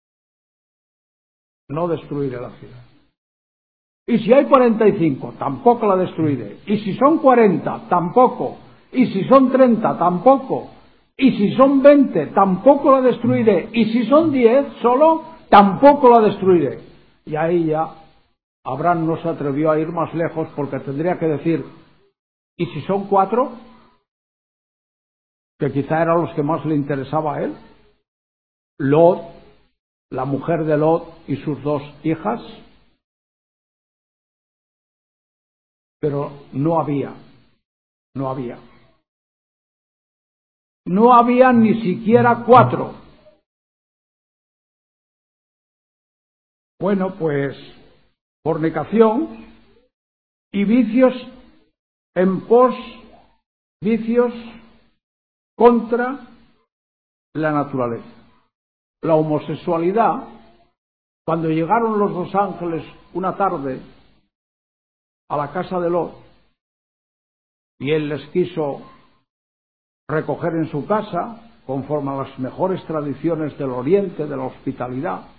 no destruiré la ciudad. Y si hay 45, tampoco la destruiré. Y si son 40, tampoco. Y si son 30, tampoco. Y si son 20, tampoco la destruiré. Y si son 10 solo, tampoco la destruiré. Y ahí ya Abraham no se atrevió a ir más lejos porque tendría que decir, ¿y si son 4? Que quizá eran los que más le interesaba a él. Lot, la mujer de Lot y sus 2 hijas. Pero no había ni siquiera 4. Bueno, pues fornicación y vicios en pos, vicios contra la naturaleza. La homosexualidad, cuando llegaron los 2 ángeles una tarde a la casa de Lot y él les quiso recoger en su casa conforme a las mejores tradiciones del Oriente, de la hospitalidad,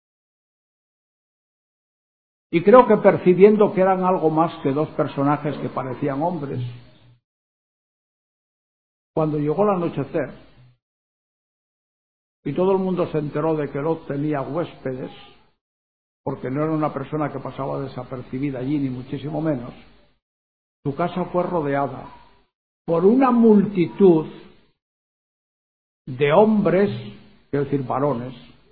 y creo que percibiendo que eran algo más que 2 personajes que parecían hombres, cuando llegó el anochecer y todo el mundo se enteró de que Lot tenía huéspedes, porque no era una persona que pasaba desapercibida allí, ni muchísimo menos, su casa fue rodeada por una multitud de hombres, quiero decir varones,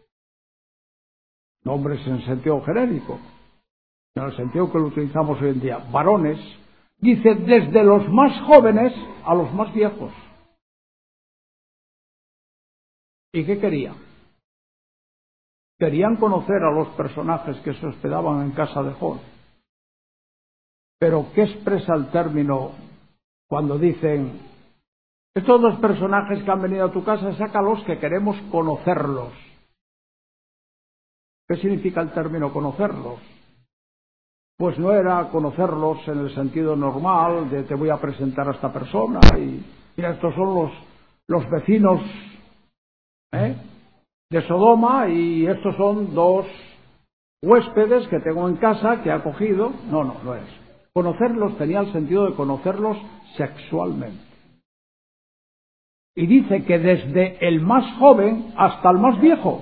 no hombres en sentido genérico, en el sentido que lo utilizamos hoy en día, varones, dice desde los más jóvenes a los más viejos. ¿Y qué querían? Querían conocer a los personajes que se hospedaban en casa de Job. Pero ¿qué expresa el término cuando dicen, estos 2 personajes que han venido a tu casa, sácalos que queremos conocerlos? ¿Qué significa el término conocerlos? Pues no era conocerlos en el sentido normal de te voy a presentar a esta persona y mira, estos son los vecinos de Sodoma y estos son 2 huéspedes que tengo en casa que he acogido. No es. Conocerlos tenía el sentido de conocerlos sexualmente. Y dice que desde el más joven hasta el más viejo.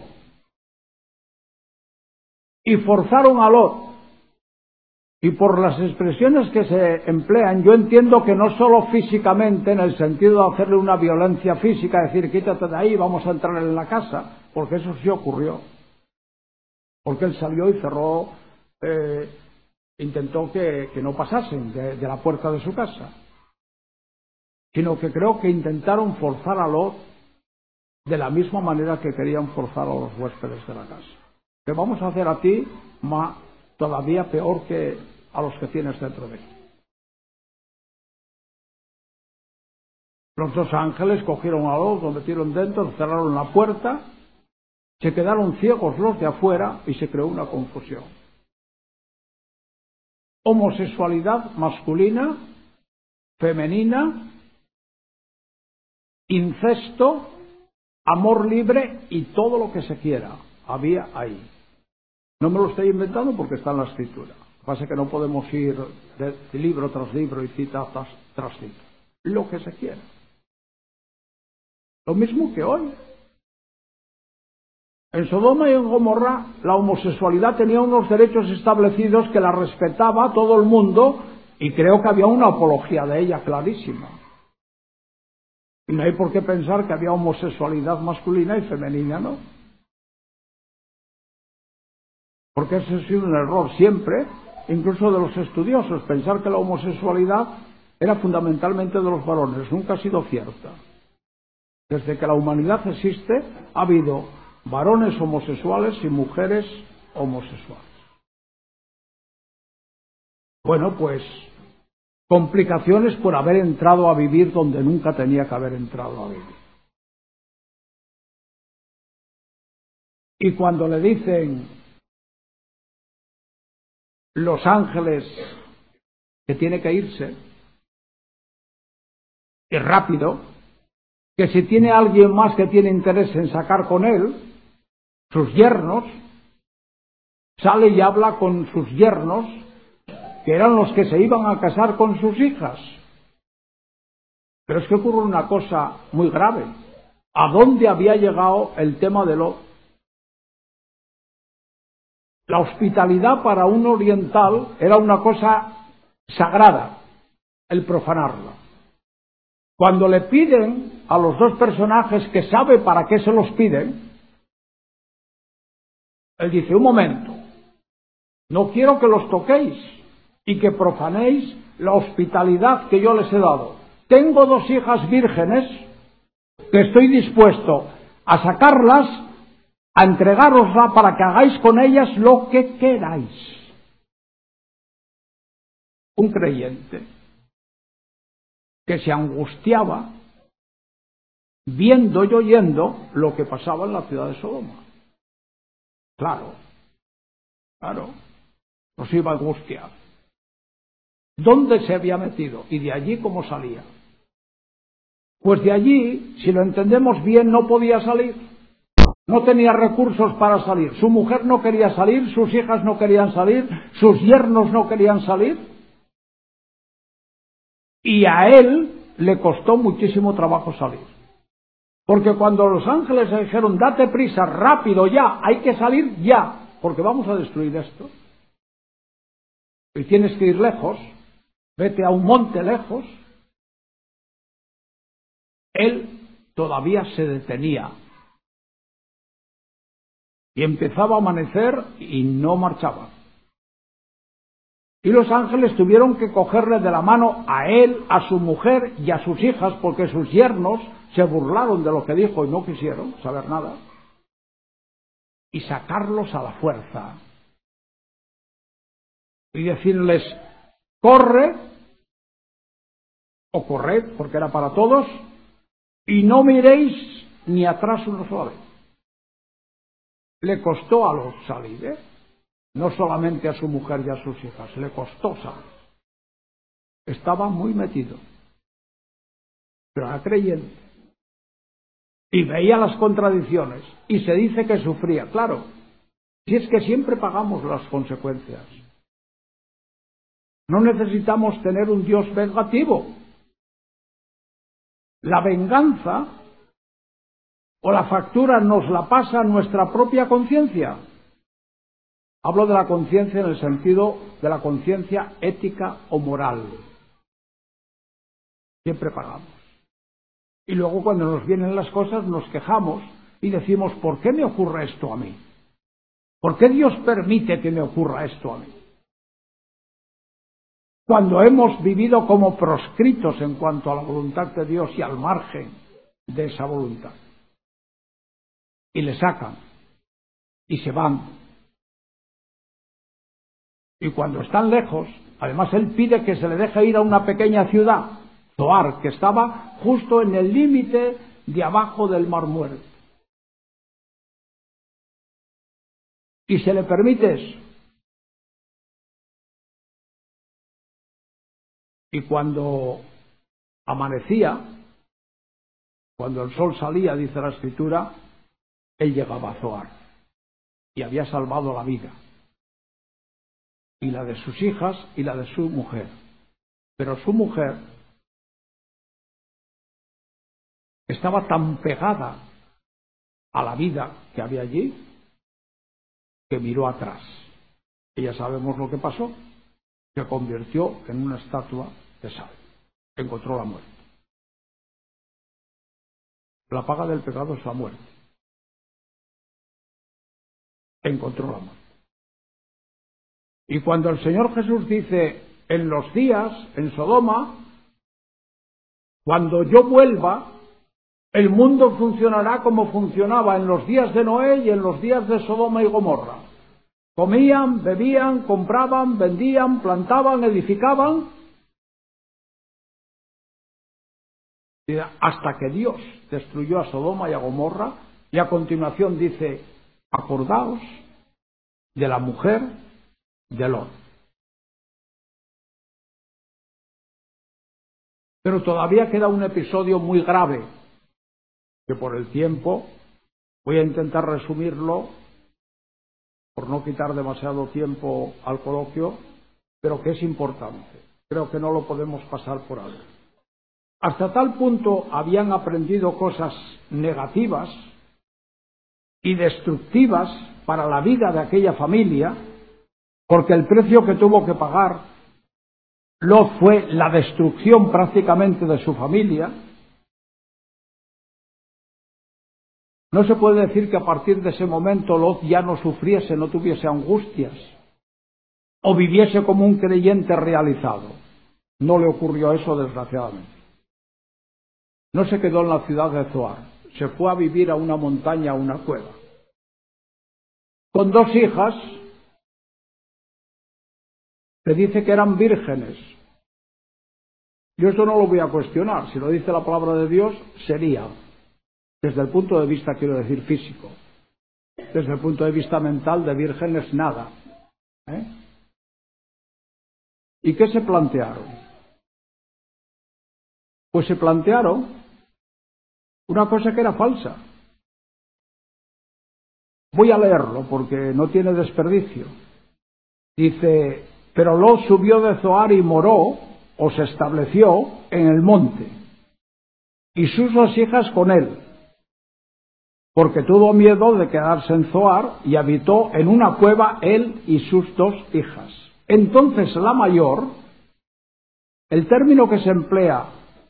Y forzaron a Lot. Y por las expresiones que se emplean, yo entiendo que no solo físicamente, en el sentido de hacerle una violencia física, decir, quítate de ahí, vamos a entrar en la casa, porque eso sí ocurrió. Porque él salió y cerró, intentó que no pasasen de la puerta de su casa. Sino que creo que intentaron forzar a Lot de la misma manera que querían forzar a los huéspedes de la casa. Te vamos a hacer a ti todavía peor que a los que tienes dentro de ti. Los 2 ángeles cogieron a Lot, lo metieron dentro, cerraron la puerta, se quedaron ciegos los de afuera y se creó una confusión. Homosexualidad masculina, femenina, incesto, amor libre y todo lo que se quiera había ahí. No me lo estoy inventando porque está en la Escritura. Pasa que no podemos ir de libro tras libro y cita tras cita. Lo que se quiera. Lo mismo que hoy. En Sodoma y en Gomorra la homosexualidad tenía unos derechos establecidos que la respetaba todo el mundo y creo que había una apología de ella clarísima. Y no hay por qué pensar que había homosexualidad masculina y femenina, ¿no? Porque ese ha sido un error siempre, incluso de los estudiosos, pensar que la homosexualidad era fundamentalmente de los varones. Nunca ha sido cierta. Desde que la humanidad existe, ha habido varones homosexuales y mujeres homosexuales. Bueno, pues complicaciones por haber entrado a vivir donde nunca tenía que haber entrado a vivir. Y cuando le dicen los ángeles que tiene que irse, y rápido, que si tiene alguien más que tiene interés en sacar con él, sus yernos, sale y habla con sus yernos, que eran los que se iban a casar con sus hijas. Pero es que ocurre una cosa muy grave. ¿A dónde había llegado el tema de la hospitalidad para un oriental era una cosa sagrada, el profanarla? Cuando le piden a los dos personajes que sabe para qué se los piden, él dice, un momento, no quiero que los toquéis y que profanéis la hospitalidad que yo les he dado. Tengo dos hijas vírgenes que estoy dispuesto a sacarlas, a entregárosla para que hagáis con ellas lo que queráis. Un creyente que se angustiaba viendo y oyendo lo que pasaba en la ciudad de Sodoma. Claro, nos iba a angustiar. ¿Dónde se había metido? Y de allí, ¿cómo salía? Pues de allí, si lo entendemos bien, no podía salir. No tenía recursos para salir. Su mujer no quería salir, sus hijas no querían salir, sus yernos no querían salir. Y a él le costó muchísimo trabajo salir. Porque cuando los ángeles le dijeron, date prisa, rápido, ya, hay que salir ya, porque vamos a destruir esto. Y tienes que ir lejos, vete a un monte lejos. Él todavía se detenía. Y empezaba a amanecer y no marchaba. Y los ángeles tuvieron que cogerle de la mano a él, a su mujer y a sus hijas, porque sus yernos se burlaron de lo que dijo y no quisieron saber nada. Y sacarlos a la fuerza. Y decirles, corre, o corred, porque era para todos, y no miréis ni atrás una sola vez. Le costó a los salir, no solamente a su mujer y a sus hijas, le costó salir. Estaba muy metido, pero era creyente. Y veía las contradicciones, y se dice que sufría. Claro, si es que siempre pagamos las consecuencias. No necesitamos tener un Dios vengativo. La venganza o la factura nos la pasa nuestra propia conciencia. Hablo de la conciencia en el sentido de la conciencia ética o moral. Siempre pagamos. Y luego cuando nos vienen las cosas nos quejamos y decimos, ¿por qué me ocurre esto a mí? ¿Por qué Dios permite que me ocurra esto a mí? Cuando hemos vivido como proscritos en cuanto a la voluntad de Dios y al margen de esa voluntad. Y le sacan y se van. Y cuando están lejos, además él pide que se le deje ir a una pequeña ciudad, Zoar, que estaba justo en el límite de abajo del Mar Muerto. Y se le permite eso. Y cuando amanecía, cuando el sol salía, dice la Escritura, él llegaba a Zoar y había salvado la vida. y la de sus hijas y la de su mujer. Pero su mujer estaba tan pegada a la vida que había allí que miró atrás. Y ya sabemos lo que pasó. Se convirtió en una estatua de sal. Encontró la muerte. La paga del pecado es la muerte. Encontró la muerte. Y cuando el Señor Jesús dice, en los días, en Sodoma, cuando yo vuelva, el mundo funcionará como funcionaba en los días de Noé y en los días de Sodoma y Gomorra. Comían, bebían, compraban, vendían, plantaban, edificaban, hasta que Dios destruyó a Sodoma y a Gomorra, y a continuación dice, acordaos de la mujer de Lot. Pero todavía queda un episodio muy grave, que por el tiempo voy a intentar resumirlo, por no quitar demasiado tiempo al coloquio, pero que es importante. Creo que no lo podemos pasar por alto. Hasta tal punto habían aprendido cosas negativas y destructivas para la vida de aquella familia, porque el precio que tuvo que pagar Lot fue la destrucción prácticamente de su familia. No se puede decir que a partir de ese momento Lot ya no sufriese, no tuviese angustias, o viviese como un creyente realizado. No le ocurrió eso, desgraciadamente. No se quedó en la ciudad de Zoar, se fue a vivir a una montaña, a una cueva, con 2 hijas, que dice que eran vírgenes. Yo esto no lo voy a cuestionar, si lo dice la palabra de Dios, sería, desde el punto de vista, quiero decir, físico. Desde el punto de vista mental, de vírgenes nada. ¿Y qué se plantearon? Pues se plantearon una cosa que era falsa. Voy a leerlo porque no tiene desperdicio. Dice, pero Lot subió de Zoar y moró, o se estableció, en el monte, y sus 2 hijas con él, porque tuvo miedo de quedarse en Zoar, y habitó en una cueva él y sus 2 hijas. Entonces la mayor, el término que se emplea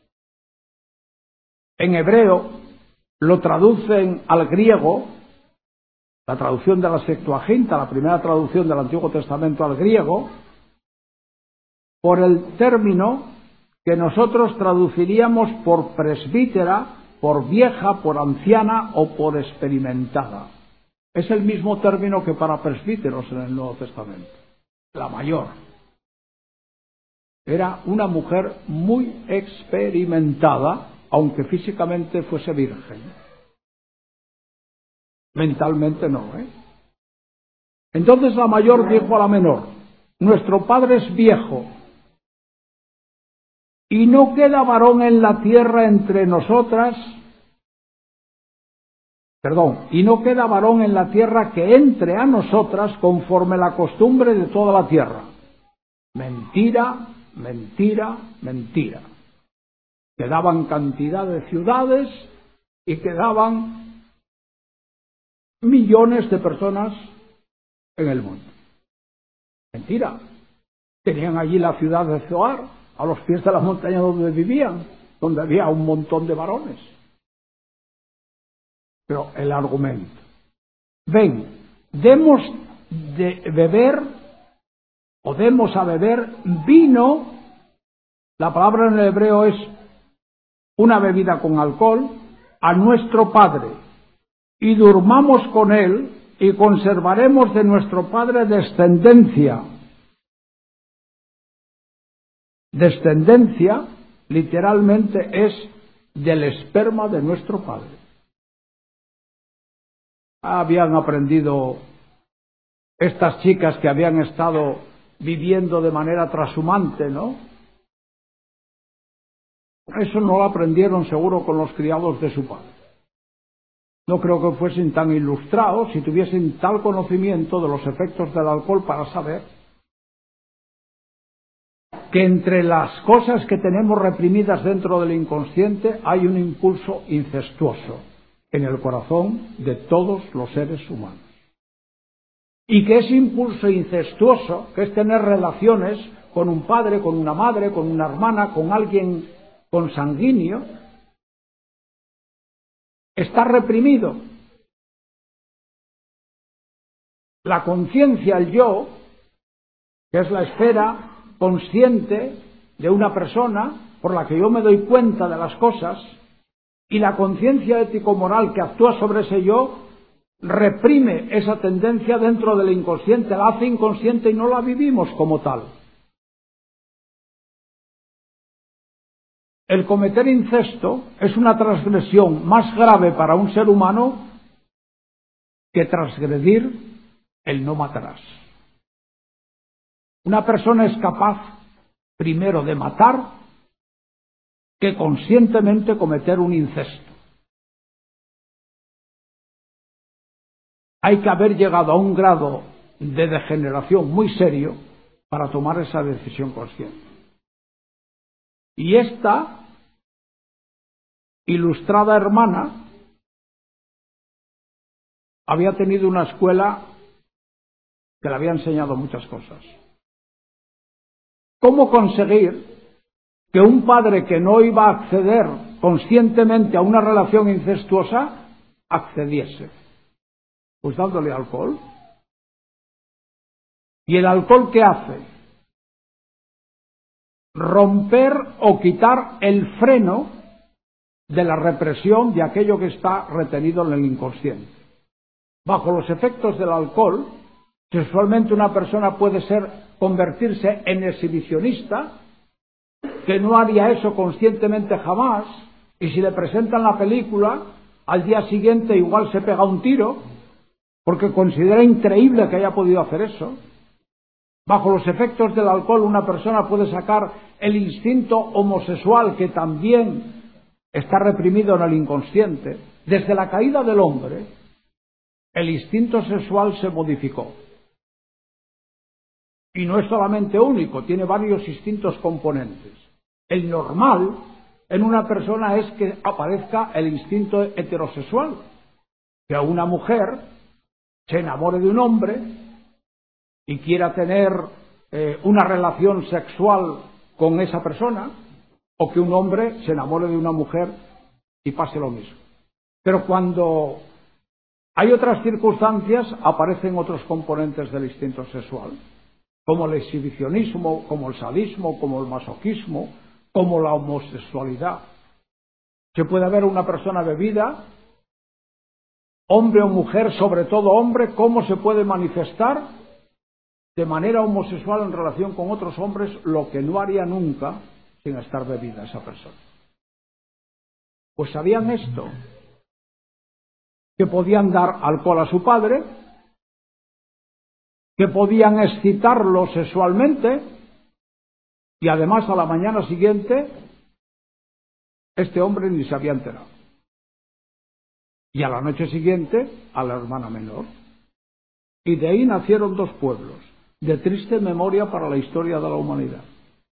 en hebreo, lo traducen al griego, la traducción de la Septuaginta, la primera traducción del Antiguo Testamento al griego, por el término que nosotros traduciríamos por presbítera, por vieja, por anciana o por experimentada. Es el mismo término que para presbíteros en el Nuevo Testamento. La mayor. Era una mujer muy experimentada, aunque físicamente fuese virgen. Mentalmente no, Entonces la mayor dijo a la menor, nuestro padre es viejo, y no queda varón en la tierra entre nosotras, y no queda varón en la tierra que entre a nosotras conforme la costumbre de toda la tierra. Mentira, mentira, mentira. Quedaban cantidad de ciudades y quedaban millones de personas en el mundo. Mentira. Tenían allí la ciudad de Zoar, a los pies de la montaña donde vivían, donde había un montón de varones. Pero el argumento, ven, demos de beber, o demos a beber vino, la palabra en el hebreo es una bebida con alcohol, a nuestro padre, y durmamos con él, y conservaremos de nuestro padre descendencia. Descendencia, literalmente, es del esperma de nuestro padre. Habían aprendido estas chicas que habían estado viviendo de manera trashumante, ¿no? Eso no lo aprendieron seguro con los criados de su padre. No creo que fuesen tan ilustrados y tuviesen tal conocimiento de los efectos del alcohol para saber que entre las cosas que tenemos reprimidas dentro del inconsciente hay un impulso incestuoso en el corazón de todos los seres humanos. Y que ese impulso incestuoso, que es tener relaciones con un padre, con una madre, con una hermana, con alguien consanguíneo, está reprimido. La conciencia, el yo, que es la esfera consciente de una persona por la que yo me doy cuenta de las cosas, y la conciencia ético-moral que actúa sobre ese yo, reprime esa tendencia dentro del inconsciente, la hace inconsciente y no la vivimos como tal. El cometer incesto es una transgresión más grave para un ser humano que transgredir el no matarás. Una persona es capaz primero de matar que conscientemente cometer un incesto. Hay que haber llegado a un grado de degeneración muy serio para tomar esa decisión consciente. Y esta ilustrada hermana había tenido una escuela que le había enseñado muchas cosas. ¿Cómo conseguir que un padre que no iba a acceder conscientemente a una relación incestuosa accediese? Pues dándole alcohol. ¿Y el alcohol qué hace? Romper o quitar el freno de la represión de aquello que está retenido en el inconsciente. Bajo los efectos del alcohol, sexualmente una persona puede convertirse en exhibicionista, que no haría eso conscientemente jamás, y si le presentan la película, al día siguiente igual se pega un tiro, porque considera increíble que haya podido hacer eso. Bajo los efectos del alcohol una persona puede sacar el instinto homosexual que también está reprimido en el inconsciente. Desde la caída del hombre, el instinto sexual se modificó. Y no es solamente único, tiene varios instintos componentes. El normal en una persona es que aparezca el instinto heterosexual, que a una mujer se enamore de un hombre y quiera tener una relación sexual con esa persona, o que un hombre se enamore de una mujer y pase lo mismo. Pero cuando hay otras circunstancias, aparecen otros componentes del instinto sexual, como el exhibicionismo, como el sadismo, como el masoquismo, como la homosexualidad. Se puede ver una persona bebida, hombre o mujer, sobre todo hombre, cómo se puede manifestar de manera homosexual en relación con otros hombres, lo que no haría nunca sin estar bebida esa persona. Pues sabían esto, que podían dar alcohol a su padre, que podían excitarlo sexualmente, y además a la mañana siguiente este hombre ni se había enterado. Y a la noche siguiente a la hermana menor. Y de ahí nacieron dos pueblos, de triste memoria para la historia de la humanidad.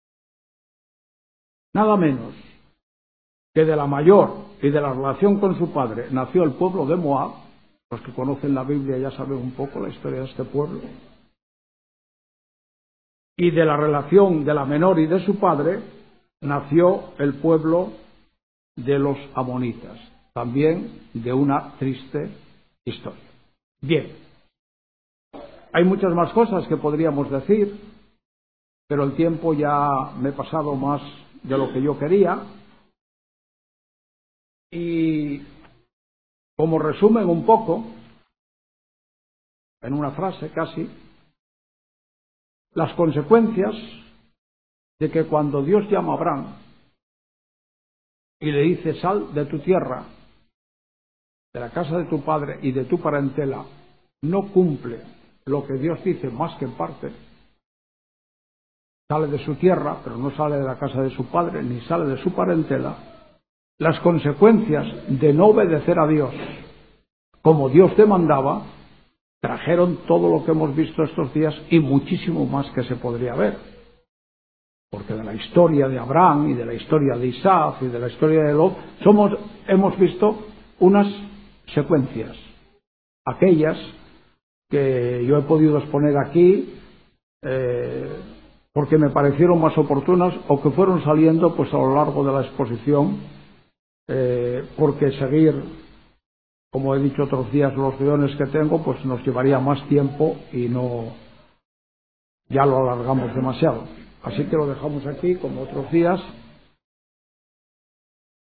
Nada menos que de la mayor y de la relación con su padre nació el pueblo de Moab. Los que conocen la Biblia ya saben un poco la historia de este pueblo. Y de la relación de la menor y de su padre nació el pueblo de los amonitas, también de una triste historia. Bien, hay muchas más cosas que podríamos decir, pero el tiempo ya me he pasado más de lo que yo quería. Y como resumen un poco, en una frase casi, las consecuencias de que cuando Dios llama a Abraham y le dice sal de tu tierra, de la casa de tu padre y de tu parentela, no cumple lo que Dios dice más que en parte. Sale de su tierra, pero no sale de la casa de su padre, ni sale de su parentela. Las consecuencias de no obedecer a Dios como Dios demandaba trajeron todo lo que hemos visto estos días y muchísimo más que se podría ver. porque de la historia de Abraham y de la historia de Isaac y de la historia de Lot hemos visto unas secuencias, aquellas que yo he podido exponer aquí porque me parecieron más oportunas o que fueron saliendo pues a lo largo de la exposición, porque seguir, como he dicho otros días, los guiones que tengo pues nos llevaría más tiempo y ya lo alargamos demasiado. Así que lo dejamos aquí como otros días.